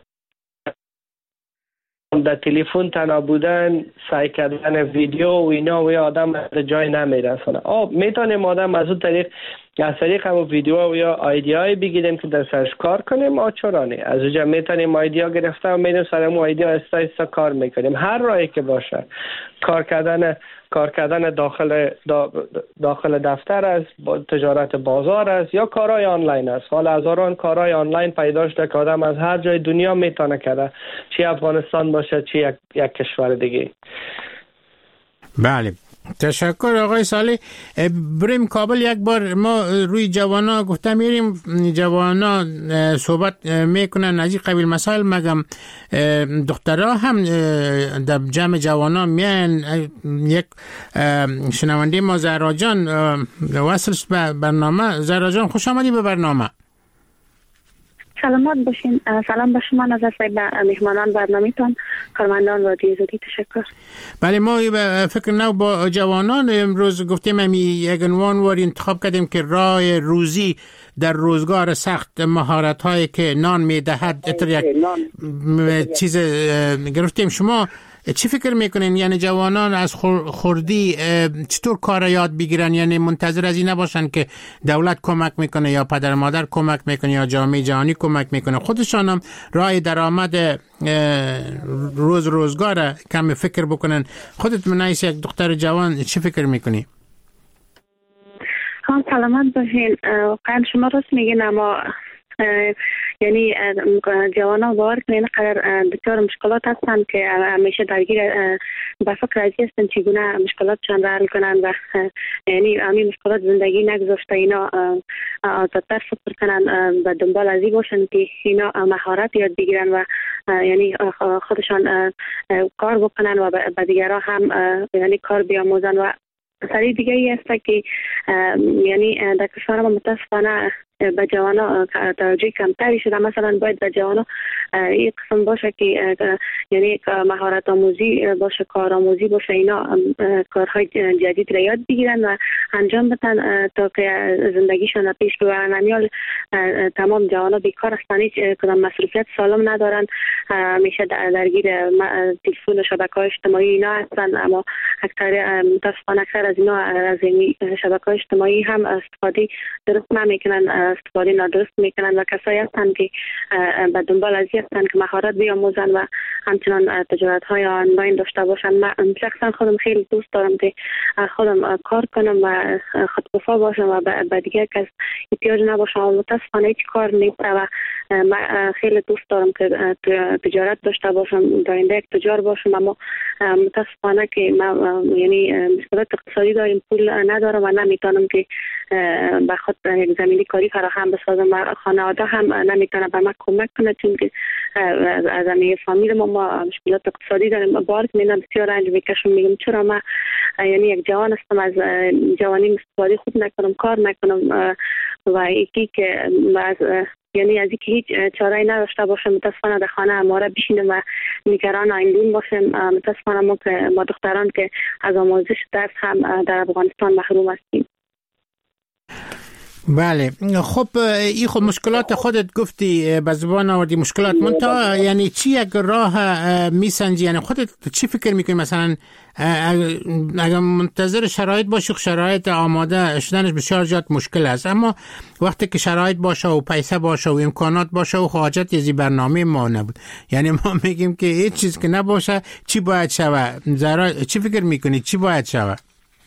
در تلفن تنها بودن، سعی کردن ویدیو و اینا و آدم به جای نمیرسونه. آب میتونیم آدم از اون طریق از طریق هم ویدیو و یا ایدیای بگیریم که در سرش کار کنیم. آچرانه از اونجا میتونیم ایدیا گرفته و میریم سرمو ایدیا استا استا کار میکنیم. هر راهی که باشه، کار کردن کار کردن داخل داخل دفتر است، تجارت بازار است یا کارهای آنلاین است. حالا هزاران کارهای آنلاین پیدا شده که آدم از هر جای دنیا میتونه کرده، چی افغانستان باشه چی یک, یک کشور دیگه. بله تشکر آقای صالح. بریم کابل. یک بار ما روی جوانا گفتم میریم، جوانا صحبت میکنن از این قبیل مسائل، مگم دخترها هم در جمع جوانا میان. یک شنونده ما زهرا جان وصل به برنامه. زهرا جان خوش آمدی به برنامه. سلامت باشین. سلام به شما نظر صاحب، مهمانان برنامه‌تان، کارمندان رادیو زودی تشکر. بله ما فکر نو با جوانان امروز گفتیم همی یک عنوان وار انتخاب کردیم که راه روزی در روزگار سخت، مهارت هایی که نان میدهد. اتر یک چیز گرفتیم. شما چی فکر میکنین؟ یعنی جوانان از خوردی چطور کار یاد بگیرن؟ یعنی منتظر از این نباشن که دولت کمک میکنه یا پدر مادر کمک میکنه یا جامعه جهانی کمک میکنه، خودشان هم راه درآمد روز روزگار کم فکر بکنن. خودت منایس یک دختر جوان چی فکر میکنی؟ هم سلامت باشین. واقعا شما راست میگین، اما یعنی جوانان باور کنین قدر دچار مشکلات هستند که همیشه درگیر به فکر ازی هستند چگونه مشکلاتشان را حل کنند و یعنی همین مشکلات زندگی نگذاشته اینا آزادتر فکر کنند و دنبال ازی باشند که اینا مهارت یاد بگیرن و یعنی خودشان کار بکنن و به دیگران هم یعنی کار بیاموزن. و سری دیگه ای است که یعنی در کشور ما متاسفانه به جوانا توجه کمتری شده. مثلا باید به جوانا این قسم باشه که یعنی مهارت آموزی باشه، کار آموزی باشه، اینا کارهای جدید را یاد بگیرن و انجام بدن تا که زندگیشان پیش ببرن. نمیال تمام جوانا بیکار هستن، هیچ کدام مسئولیت سالم ندارن، همیشه درگیر تلفن و شبکه‌های اجتماعی اینا هستن. اما اکثر متاسفانه اکثر از اینا از این شبکه‌های اجتماعی هم استفاده درست نمیکنن، استفاده نادرست میکنن و کسایی هستن که به دنبال ازی هستن که مهارت بیاموزن و همچنان تجارت های آنلاین داشته باشن. من شخصا خودم خیلی دوست دارم که خودم کار کنم و خودکفا باشم و به دیگر کس احتیاج نباشم و متاسفانه هیچ کار نیست و من خیلی دوست دارم که تجارت داشته باشم، داینده یک تجار باشم، اما متاسفانه که ما یعنی مشکلات اقتصادی داریم، پول ندارم و نمیتونم که به خود یک زمینی کاری فراهم بسازم. خانواده هم نمیتونه به من کمک کنه چون که از همه فامیل ما ما مشکلات اقتصادی داریم. بار میدم بسیار رنج میکشم، میگم چرا من یعنی یک جوان هستم از جوانی استفاده خوب نکنم، کار نکنم و یکی که از یعنی از اینکه هیچ چاره‌ای نداشته باشم متاسفانه در خانه اماره بشینم و نگران آینده‌ام باشم. متاسفانه ما که ما دختران که از آموزش درس هم در افغانستان محروم هستیم. بله خب این خب مشکلات خودت گفتی به زبان آوردی مشکلات منتها یعنی چی یک راه میسنجی؟ یعنی خودت چی فکر میکنی مثلا اگر منتظر شرایط باشی شرایط آماده شدنش بسیار زیاد مشکل است، اما وقتی که شرایط باشه و پیسه باشه و امکانات باشه و حاجت یزی برنامه ما نبود، یعنی ما میگیم که هیچ چیز که نباشه چی باید شوه؟ چی فکر میکنی چی باید شوه؟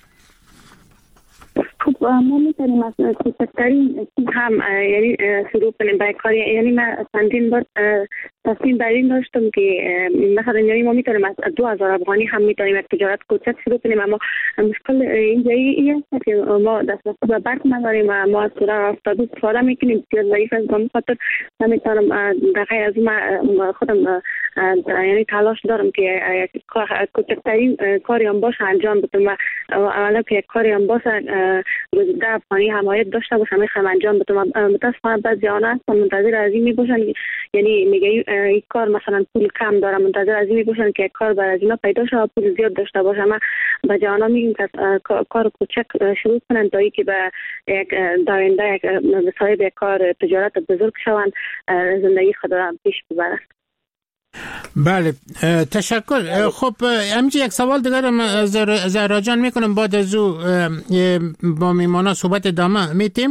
خب ما میتونیم از کوچکترین هم یعنی شروع کنیم به کاری. یعنی من چندین بار تصمیم بر این داشتم که مثلا یعنی ما میتونیم از دو هزار افغانی هم میتونیم یک تجارت کوچک شروع کنیم، اما مشکل اینجایی این است که ما دسترسی به بانک نداریم و ما از سراغ افتاده استفاده میکنیم. بسیار ضعیف است، به خاطر نمیتونم در غیر از من خودم یعنی تلاش دارم که یک کوچکترین کاری هم باشه انجام بدم و اولا که یک کاری هم باشه روز ده افغانی حمایت داشته باشم میخوام انجام بدم. متاسفانه بعضی آنها هستن منتظر از این میباشن، یعنی میگه این کار مثلا پول کم داره، منتظر از این میباشن که کار بر از اینا پیدا شه و پول زیاد داشته باشه. ما به جوانا میگیم که کار کوچک شروع کنن تا اینکه به یک داینده یک صاحب یک کار تجارت بزرگ شوند، زندگی خود را پیش ببرند. بله تشکر. خب همینجا یک سوال دیگر زهرا جان میکنم، بعد از او با میمانا صحبت ادامه میتیم.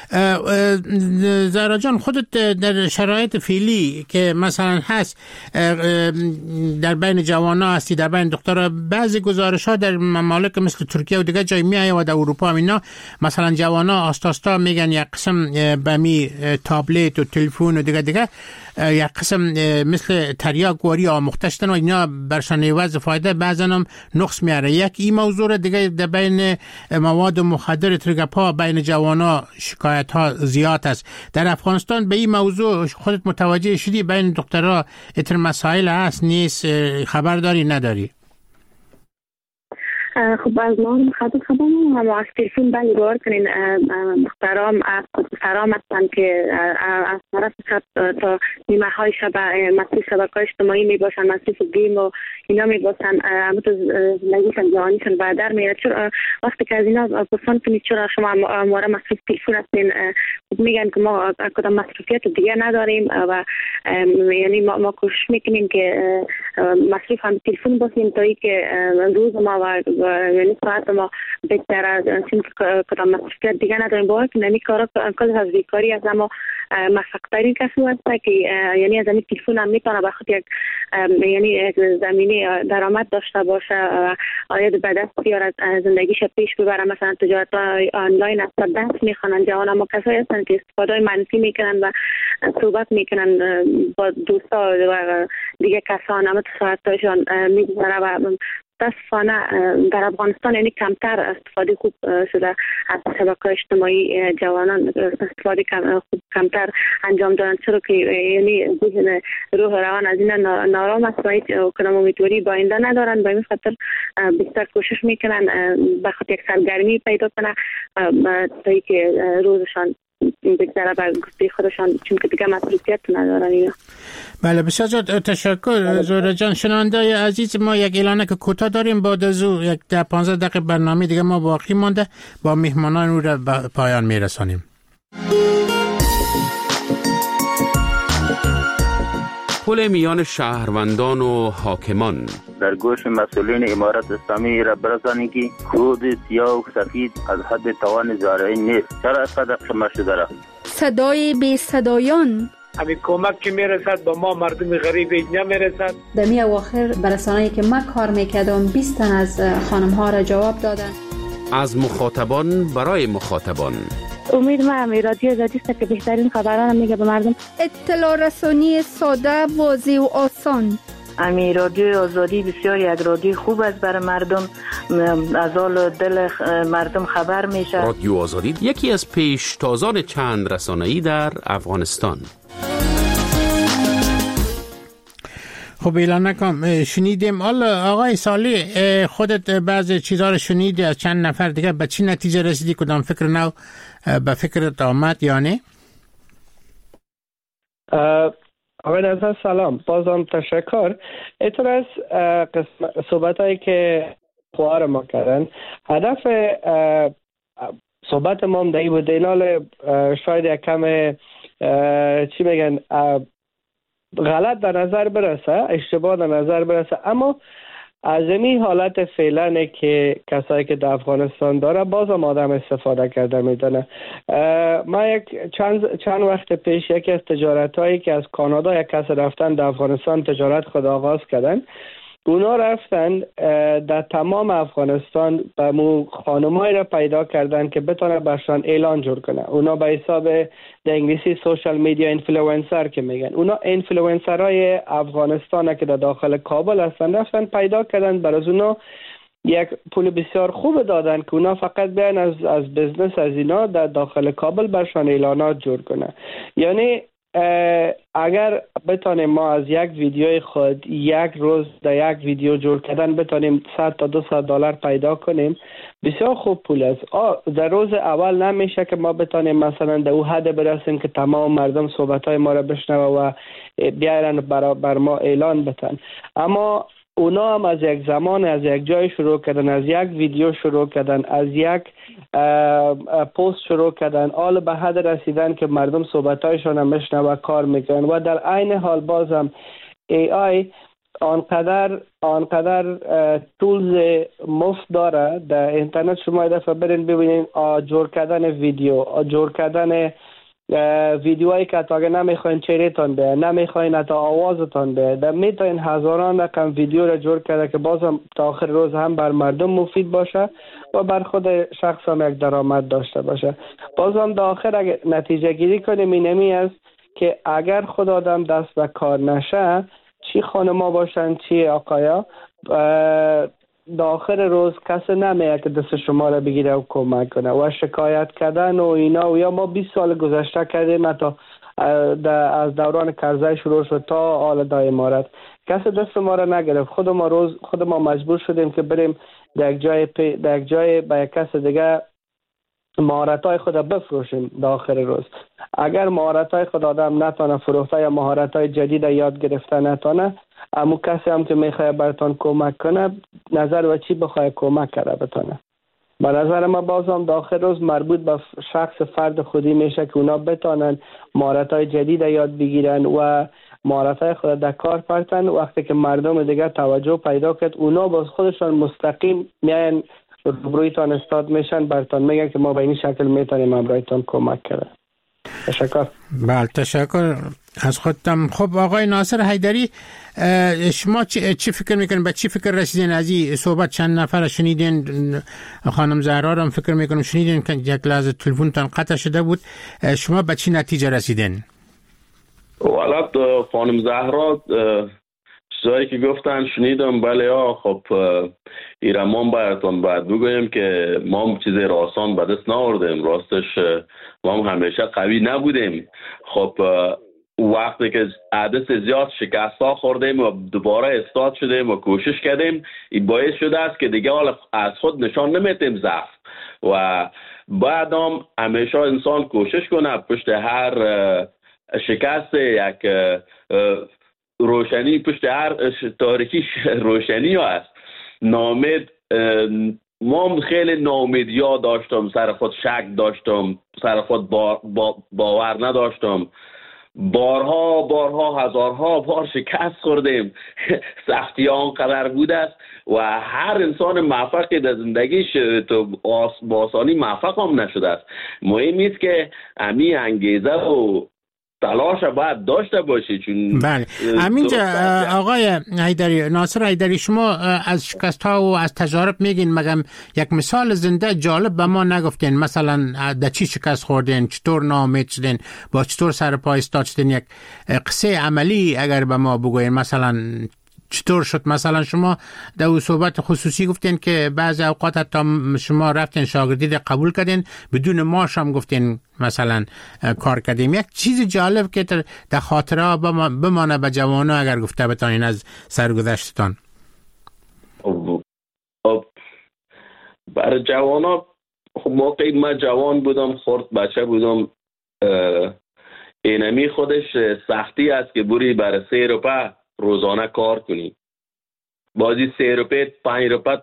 زهرا جان خودت در شرایط فعلی که مثلا هست در بین جوانا هستی، در بین دخترها، بعضی گزارش ها در ممالک مثل ترکیه و دیگر جای میایه و در اروپا هم اینا مثلا جوانا آستاستا میگن یک قسم بمی تابلت و تلفن و دیگر دیگر یک قسم مثل تریاک واری آموختشتن و اینا برشان عوض فایده بعضن هم نقص میاره. یک این موضوع دیگه در بین مواد مخدر ترگپا بین جوانا شکایت ها زیاد است. در افغانستان به این موضوع خودت متوجه شدی؟ بین دکترها اتر مسائل هست نیست؟ خبر داری نداری؟ خب از ما خطر خبر نمیم، اما از تلفون بلی باور کنین مخترام فرام هستن که از طرف شب تا نیمه های شب مصروف شبکه اجتماعی می باشن، مصروف گیم و اینا می باشن، اما تو زندگیشن جوانیشن بردر میره. چرا وقتی که از اینا پرسان کنید چرا شما مورا مصروف تلفون هستین، میگن که ما کدام مصروفیت دیگه نداریم و یعنی ما, ما کوشش میکنیم که مصروف هم تلفون باشیم تا ای که روز ما و یعنی ساعت ما بهتر از چون کدام مصروفیت دیگه نداریم. باید که نمی کارا کل از بیکاری از اما مفقترین کسی هست که یعنی از این تلفون هم میتونه بخاطر یک یعنی زمینی درآمد داشته باشه، آید به دست بیاره زندگیش پیش ببره. مثلا تجارت آنلاین از درس میخوانن جوان، اما کسایی هستن که استفاده منفی میکنن و صحبت میکنن با دوستا و دیگه کسان، اما ساعتاشون میگذره و متاسفانه در افغانستان یعنی کمتر استفاده خوب شده از شبکه اجتماعی. جوانان استفاده کم خوب کمتر انجام دادن، چرا که یعنی ذهن روح روان از این نارام است و هیچ کدام امیدواری با آینده ندارن. به این خاطر بیشتر کوشش میکنن بخاطر یک سرگرمی پیدا کنن تا اینکه روزشان بگذره بر گفته خودشان، چون که دیگه مسئولیت ندارن اینا. بله بسیار تشکر زهرا جان. شنونده عزیز ما یک اعلانه که کوتاه داریم، بعد از او یک ده پانزده دقیقه برنامه دیگه ما باقی مانده با مهمانان او را به پایان میرسانیم. پل میان شهروندان و حاکمان. در گوش مسئولین امارت اسلامی را برسانید که کود سیاه و سفید از حد توان زارعین نیست. چرا اینقدر شما شده را؟ صدای بی صدایان. همین کمک که میرسد با ما مردم غریب اینجا میرسد. دمی اواخر برسانه‌ای که من کار میکردم بیست تن از خانم ها را جواب دادن. از مخاطبان برای مخاطبان. امید ما همی رادیو آزادی است که بهترین خبران میگه به مردم. اطلاع رسانی ساده، واضح و آسان. امی رادیو آزادی بسیار یک رادیو خوب است برای مردم، از حال دل مردم خبر میشه. رادیو آزادی یکی از پیشتازان چند رسانه‌ای در افغانستان. خب اعلان نکن شنیدیم. حالا آقای صالح، خودت بعضی چیزها رو شنیدی از چند نفر دیگه، به چی نتیجه رسیدی؟ کدام فکر نو به فکرت آمد یا نه؟ آقای نظر سلام، بازم تشکر. اینطور از صحبت هایی که خواه ما کردن، هدف صحبت ما هم دایی بود اینال شاید یک کم چی میگن غلط در نظر برسه، اشتباه در نظر برسه، اما از این حالت فعلا که کسایی که در افغانستان داره بازم آدم استفاده کرده میدونه. ما یک چند چند وقت پیش یکی از تجارت هایی که از کانادا یک کس رفتن در افغانستان تجارت خود آغاز کردن، اونا رفتن در تمام افغانستان به مو خانمایی را پیدا کردن که بتونه برشان اعلان جور کنه. اونا به حساب در انگلیسی سوشال میدیا اینفلوئنسر که میگن، اونا اینفلوئنسرای افغانستان که در داخل کابل هستن رفتن پیدا کردن، برای اونا یک پول بسیار خوب دادن که اونا فقط بیان از از بزنس از اینا در داخل کابل برشان اعلانات جور کنه. یعنی اگر بتانیم ما از یک ویدیوی خود یک روز در یک ویدیو جور کردن بتانیم صد تا دویست دلار پیدا کنیم، بسیار خوب پول است. در روز اول نمیشه که ما بتانیم مثلا در او حد برسیم که تمام مردم صحبتهای ما را بشنوه و بیارن بر, بر ما اعلان بتن، اما اونا هم از یک زمان از یک جای شروع کردن، از یک ویدیو شروع کردن، از یک پست شروع کردن، آل به حد رسیدن که مردم صحبتایشان هم میشنوه کار میکنن و در عین حال بازم ای آی آنقدر آنقدر تولز مفت داره در اینترنت. شما دفعه برین ببینین جور کردن ویدیو، جور کردن ویدیوهایی که تا اگه نمیخواین چهرهتان به نمیخواین تا آوازتان به در میتونین هزاران رقم ویدیو را جور کرده که بازم تا آخر روز هم بر مردم مفید باشه و بر خود شخص هم یک درآمد داشته باشه. بازم در آخر اگه نتیجه گیری کنیم اینمی است که اگر خود آدم دست به کار نشه، چی خانما باشن چی آقایا، در آخر روز کسی نمیه که دست شما را بگیره و کمک کنه و شکایت کردن و اینا و یا ما بیست سال گذشته کردیم تا از دوران کرزی شروع شد تا حال دا امارت کسی دست ما را نگرفت. خود ما روز خود ما مجبور شدیم که بریم در یک جای پی در یک جای با یک کس دیگه مهارت‌های خود بفروشیم. در آخر روز اگر مهارت‌های خود آدم نتونه فروخته یا مهارت‌های جدید یاد گرفته نتونه، اما کسی هم که میخواه برتان کمک کنه نظر و چی بخواه کمک کرده بتونه. به نظر ما بازم داخل روز مربوط به شخص فرد خودی میشه که اونا بتانن مهارت‌های جدید یاد بگیرن و مهارت‌های خود در کار پرتن. وقتی که مردم دیگه توجه پیدا کرد اونا باز خودشان مستقیم میان روبرویتان استاد میشن، برتان میگن که ما به این شکل میتونیم امرایتان کمک کرده. تشکر. بله تشکر از خودتم. خب آقای ناصر حیدری، شما چی, چی فکر میکنین؟ به چی فکر رسیدین از این صحبت؟ چند نفر شنیدین؟ خانم زهرا هم فکر میکنم شنیدین که یک لحظه تلفنتان قطع شده بود. شما به چی نتیجه رسیدین؟ والا خانم زهرا چیزایی که گفتن شنیدم. بله ها، خب ایرمان براتون باید بگویم که ما هم چیز آسان به دست ناوردیم. راستش ما هم همیشه قوی نبودیم. خب وقتی که عدد زیاد شکست ها خوردیم و دوباره استاد شدیم و کوشش کردیم، این باعث شده است که دیگه حالا از خود نشان نمیتیم ضعف و بعد هم همیشه انسان کوشش کنه پشت هر شکست یک روشنی، پشت هر تاریکی روشنی هست. نامید ما خیلی ناامیدی ها داشتم، سر خود شک داشتم، سر خود با با باور نداشتم. بارها بارها هزارها بار شکست خوردیم. سختی ها آنقدر بود است و هر انسان موفقی در زندگیش تو با آسانی موفق هم نشده است. مهم است که امی انگیزه و تلاش باید داشته باشی. چون بله همینجا آقای حیدری، ناصر حیدری، شما از شکست ها و از تجارب میگین، مگم یک مثال زنده جالب به ما نگفتین؟ مثلا در چی شکست خوردین، چطور ناامید شدین، با چطور سر پای ایستاد شدین؟ یک قصه عملی اگر به ما بگوین، مثلا چطور شد؟ مثلا شما در اون صحبت خصوصی گفتین که بعضی اوقات حتی شما رفتین شاگردی قبول کردین بدون معاش هم گفتین مثلا کار کردیم. یک چیز جالب که در خاطره بمانه به جوانا اگر گفته بتانین از سرگذشتتان. برای جوانا خب موقعی من جوان بودم، خرد بچه بودم، اینمی خودش سختی است که بری برای سه روپه روزانه کار کنی. بازی سه روپه پنج روپه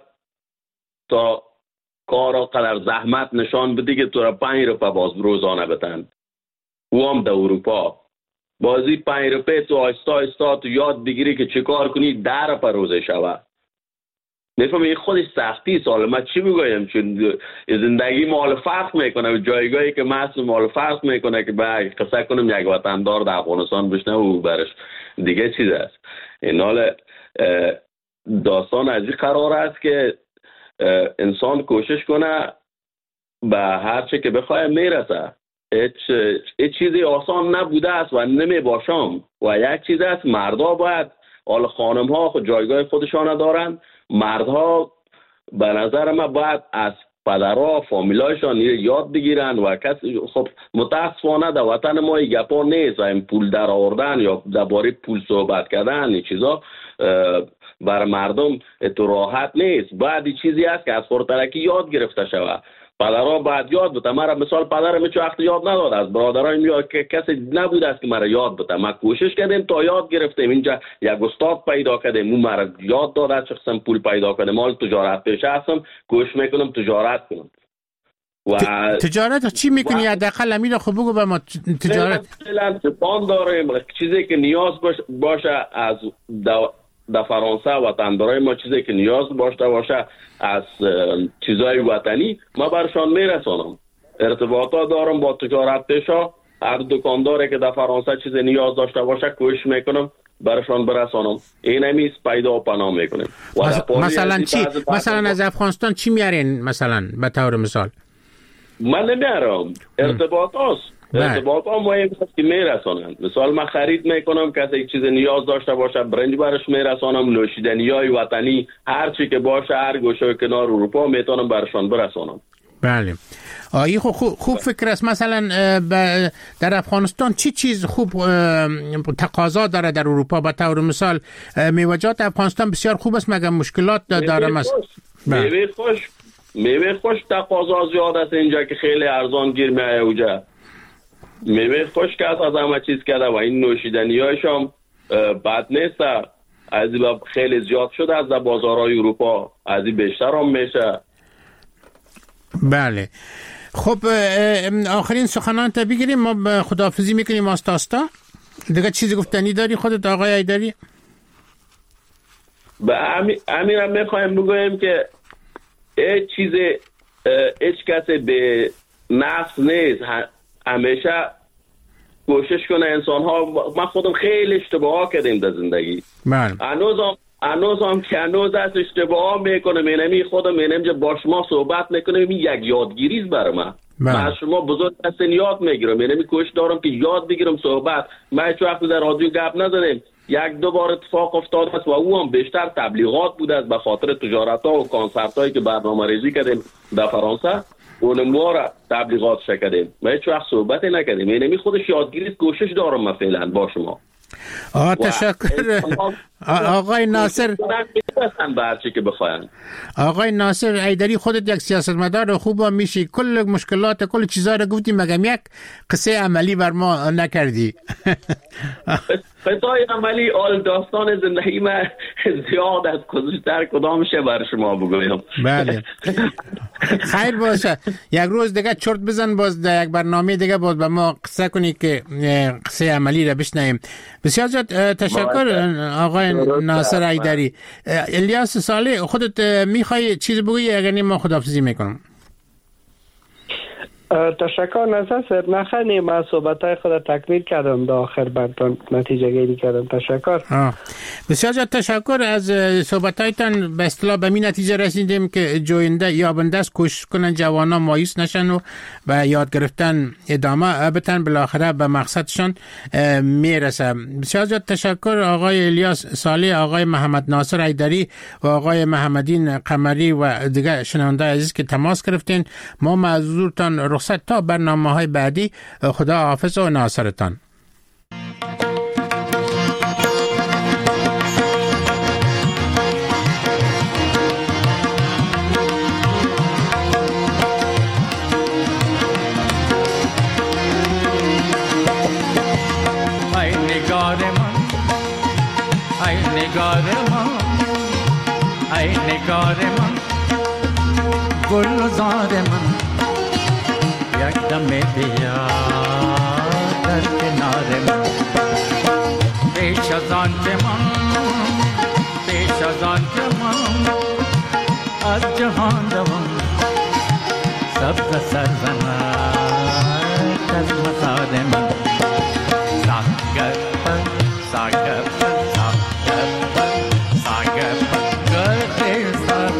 تا کار قدر زحمت نشان بدی که تو را پنج روپه باز روزانه بتن، او هم در اروپا. بازی پنج روپه تو آیستا آیستا تو یاد بگیری که چه کار کنی ده روپه روزه شوه. نفهم این خودش سختی سال. من چی بگویم؟ چون زندگی مال فرق میکنه، جایگاهی که محصول مال فرق میکنه که با قصه کنم یک وطندار در افغانستان بشنه و برش دیگه چیز است. این حال داستان از این قرار است که انسان کوشش کنه به هر چه که بخواه میرسه. هیچ چیزی آسان نبوده است و نمی باشم. و یک چیز است، مردا باید، حال خانم ها خود جایگاه خودشان دارن، مردها به نظر من باید از پدرها فامیلایشان یاد بگیرن. و کسی خب متاسفانه در وطن ما این گپا نیست، این پول در آوردن یا درباره پول صحبت کردن این چیزا بر مردم تو راحت نیست. باید این چیزی است که از خردترکی یاد گرفته شود. پدرها باید یاد بده. مرا مثال پدرم چه وقت یاد نداد، از برادران یا که کسی نبود است که مرا یاد بده. ما کوشش کردیم تا یاد گرفتیم. اینجا یک استاد پیدا کردیم، اون مرا یاد داد چه قسم پول پیدا کنم. مال تجارت پیشه هستم، کوشش میکنم تجارت کنم. و تجارت چی میکنی؟ حداقل امیر خوب بگو به ما. تجارت مثلا پان داریم، چیزی که نیاز باشه از در فرانسه وطندارای ما، چیزی که نیاز داشته باشه از چیزای وطنی ما برشان میرسانم. ارتباطات دارم با تجارت پیشا، هر دکانداری که در فرانسه چیز نیاز داشته باشه کوشش میکنم برشان برسانم. این همیست پیدا و پناه میکنیم. مثلا چی؟ مثلا از افغانستان چی میارین مثلا به طور مثال؟ من نمیارم، ارتباطات ارتباط ها مهم است که میرسانم. مثال من خرید میکنم، کسی چیز نیاز داشته باشه برنج برش میرسانم، نوشیدنی های وطنی هر چی که باشه هر گوشه کنار اروپا میتونم برشان برسانم. بله. آیی خوب خوب فکر است. مثلا در افغانستان چی چیز خوب تقاضا داره در اروپا؟ به طور مثال میوه‌جات افغانستان بسیار خوب است، مگر مشکلات داره؟ مثلا میوه خوش میوه خوش تقاضا زیاد است اینجا که خیلی ارزان گیر میایه اونجا. میوه خوش که از همه چیز کرده و این نوشیدنی هایش هم بد نیست. از خیلی زیاد شده از بازارهای اروپا، از این بیشتر هم میشه. بله. خب آخرین سخنان تا بگیریم، ما خداحافظی میکنیم آستاستا. دیگه چیزی گفتنی داری خودت آقای حیدری؟ به امیرم میخوایم بگویم که هیچ چیز هیچ کسی به نفس نیست. همیشه کوشش کنه انسان ها. من خودم خیلی اشتباه کردیم در زندگی. بله. هنوزم هنوزم که هنوز از اشتباه میکنم. اینمی خودم اینم با شما صحبت میکنم، این یک یادگیریست برای من. بله. من از شما بزرگ هستین یاد میگیرم. اینمی کوشش دارم که یاد بگیرم صحبت. من هیچ وقت در رادیو گپ نزدم. یک دو بار اتفاق افتاد است و او هم بیشتر تبلیغات بود است به خاطر تجارت ها و کنسرت هایی که برنامه ریزی کردیم در فرانسه. اون ما را تبلیغات شکردیم. ما هیچ وقت صحبت نکردیم. اینمی خودش یادگیری کوشش دارم من فعلا با شما. آه تشکر آقای ناصر. آقای ناصر حیدری، خودت یک سیاستمدار خوب میشی، کل مشکلات کل چیزا رو گفتی، مگم یک قصه عملی بر ما نکردی؟ قصه عملی آل داستان زندگی من زیاد از گذشته کدامشه بر شما بگویم. بله خیر باشه. یک روز دیگه چرت بزن باز در یک برنامه دیگه باز به ما قصه کنی که قصه عملی رو بشنویم. بسیار زیاد تشکر آقای ناصر حیدری. الیاس صالح، خودت میخوای چیز بگویی؟ اگر نه ما خداحافظی میکنم. تشکر نظر صاحب. نخنی من صحبتای خود تکمیل کردم، در آخر برتان نتیجه گیری کردم. تشکر. آه. بسیار زیاد تشکر از صحبتایتان. به اصطلاح به این نتیجه رسیدیم که جوینده یابنده است، کوشش کنن جوانا مایوس نشن و و یاد گرفتن ادامه بدن، بالاخره به مقصدشان میرسه. بسیار زیاد تشکر آقای الیاس صالح، آقای محمد ناصر حیدری و آقای محمدین قمری و دیگر شنونده عزیز که تماس گرفتین. ما معذورتان رخصت تا برنامه‌های بعدی. خدا حافظ و ناصرتان. ای نگار من، ای نگار من، ای نگار من، گلزار من، یک دم بیا در کنار من. پیش از آن که من، پیش از آن که من از جهان دوم سبز سرزند از مزار من. ساگر پر ساگر پر ساگر پر ساگر پر گرده سر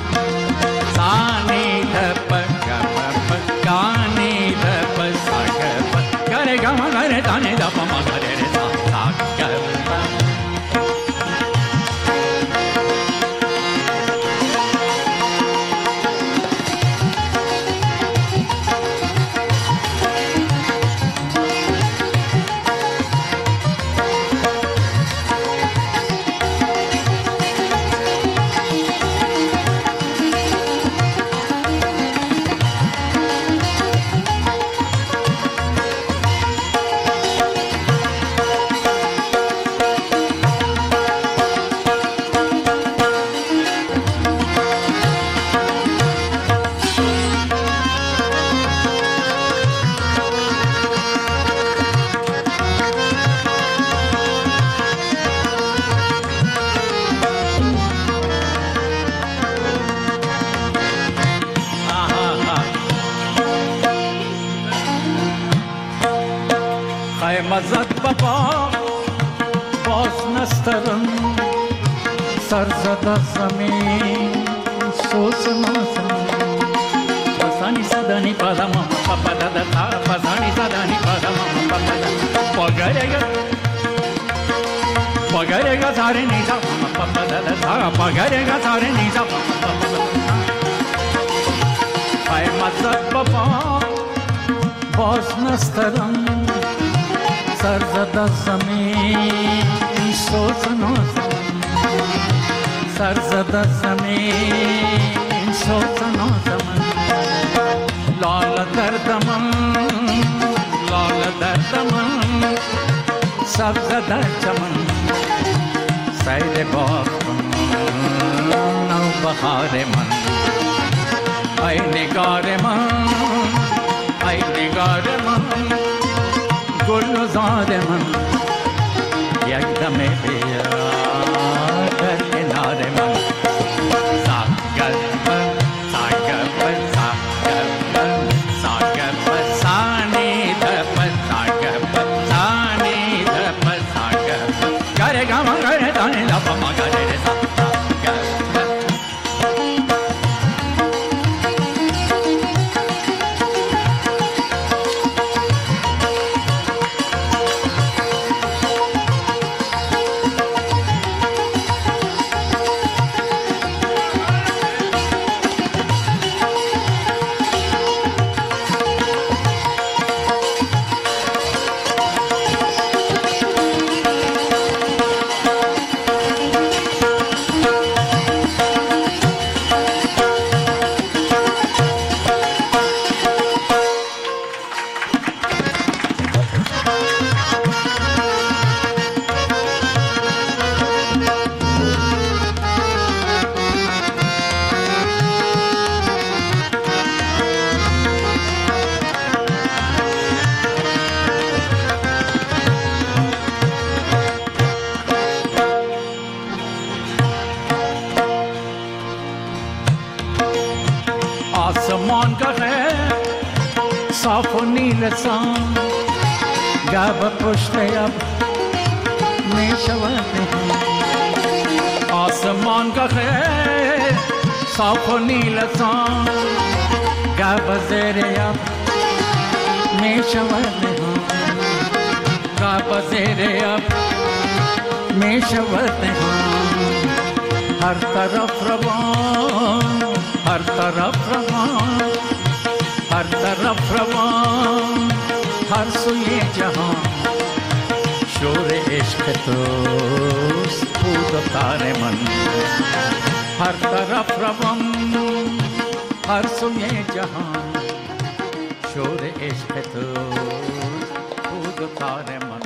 سانی پر کانی پر ساگر پر گره گما گره دانی دپا ما گره ساگر پر. مزد بابا باز نسترم سر زده زمین سوز مازم پسانی صدانی پادم پاپا دادا تا پسانی صدانی پادم پاپا دادا پاگرگا پاگرگا ساره نیزا پاپا دادا تا پاگرگا ساره نیزا پاپا دادا ای مزد بابا باز نسترم سر زده زمین سوز نازم سر زده زمین سوز نازم لال دردم لال دردم سبز در چمن سیر باغ کن نو بهار من. ای نگار من، ای نگار من، گلزار من، یک دم بیا در کنار من. ساگر پر ساگر پر ساگر پر ساگر پر سانی در پر ساگر پر سانی در پر ساگر پر گره گما گره دانی لپا ما گره ساگر پر. نیلسان گب پشت اب می شود آسمان کا خیر صاف و نیلسان گب زیر اب می شود گب زیر اب می شود ہر طرف روان ہر طرف روان ہر طرف روان ہر سوئے جہاں شور عشق توست بود و تار من ہر طرف روان ہر سوئے جہاں شور عشق توست بود و تار من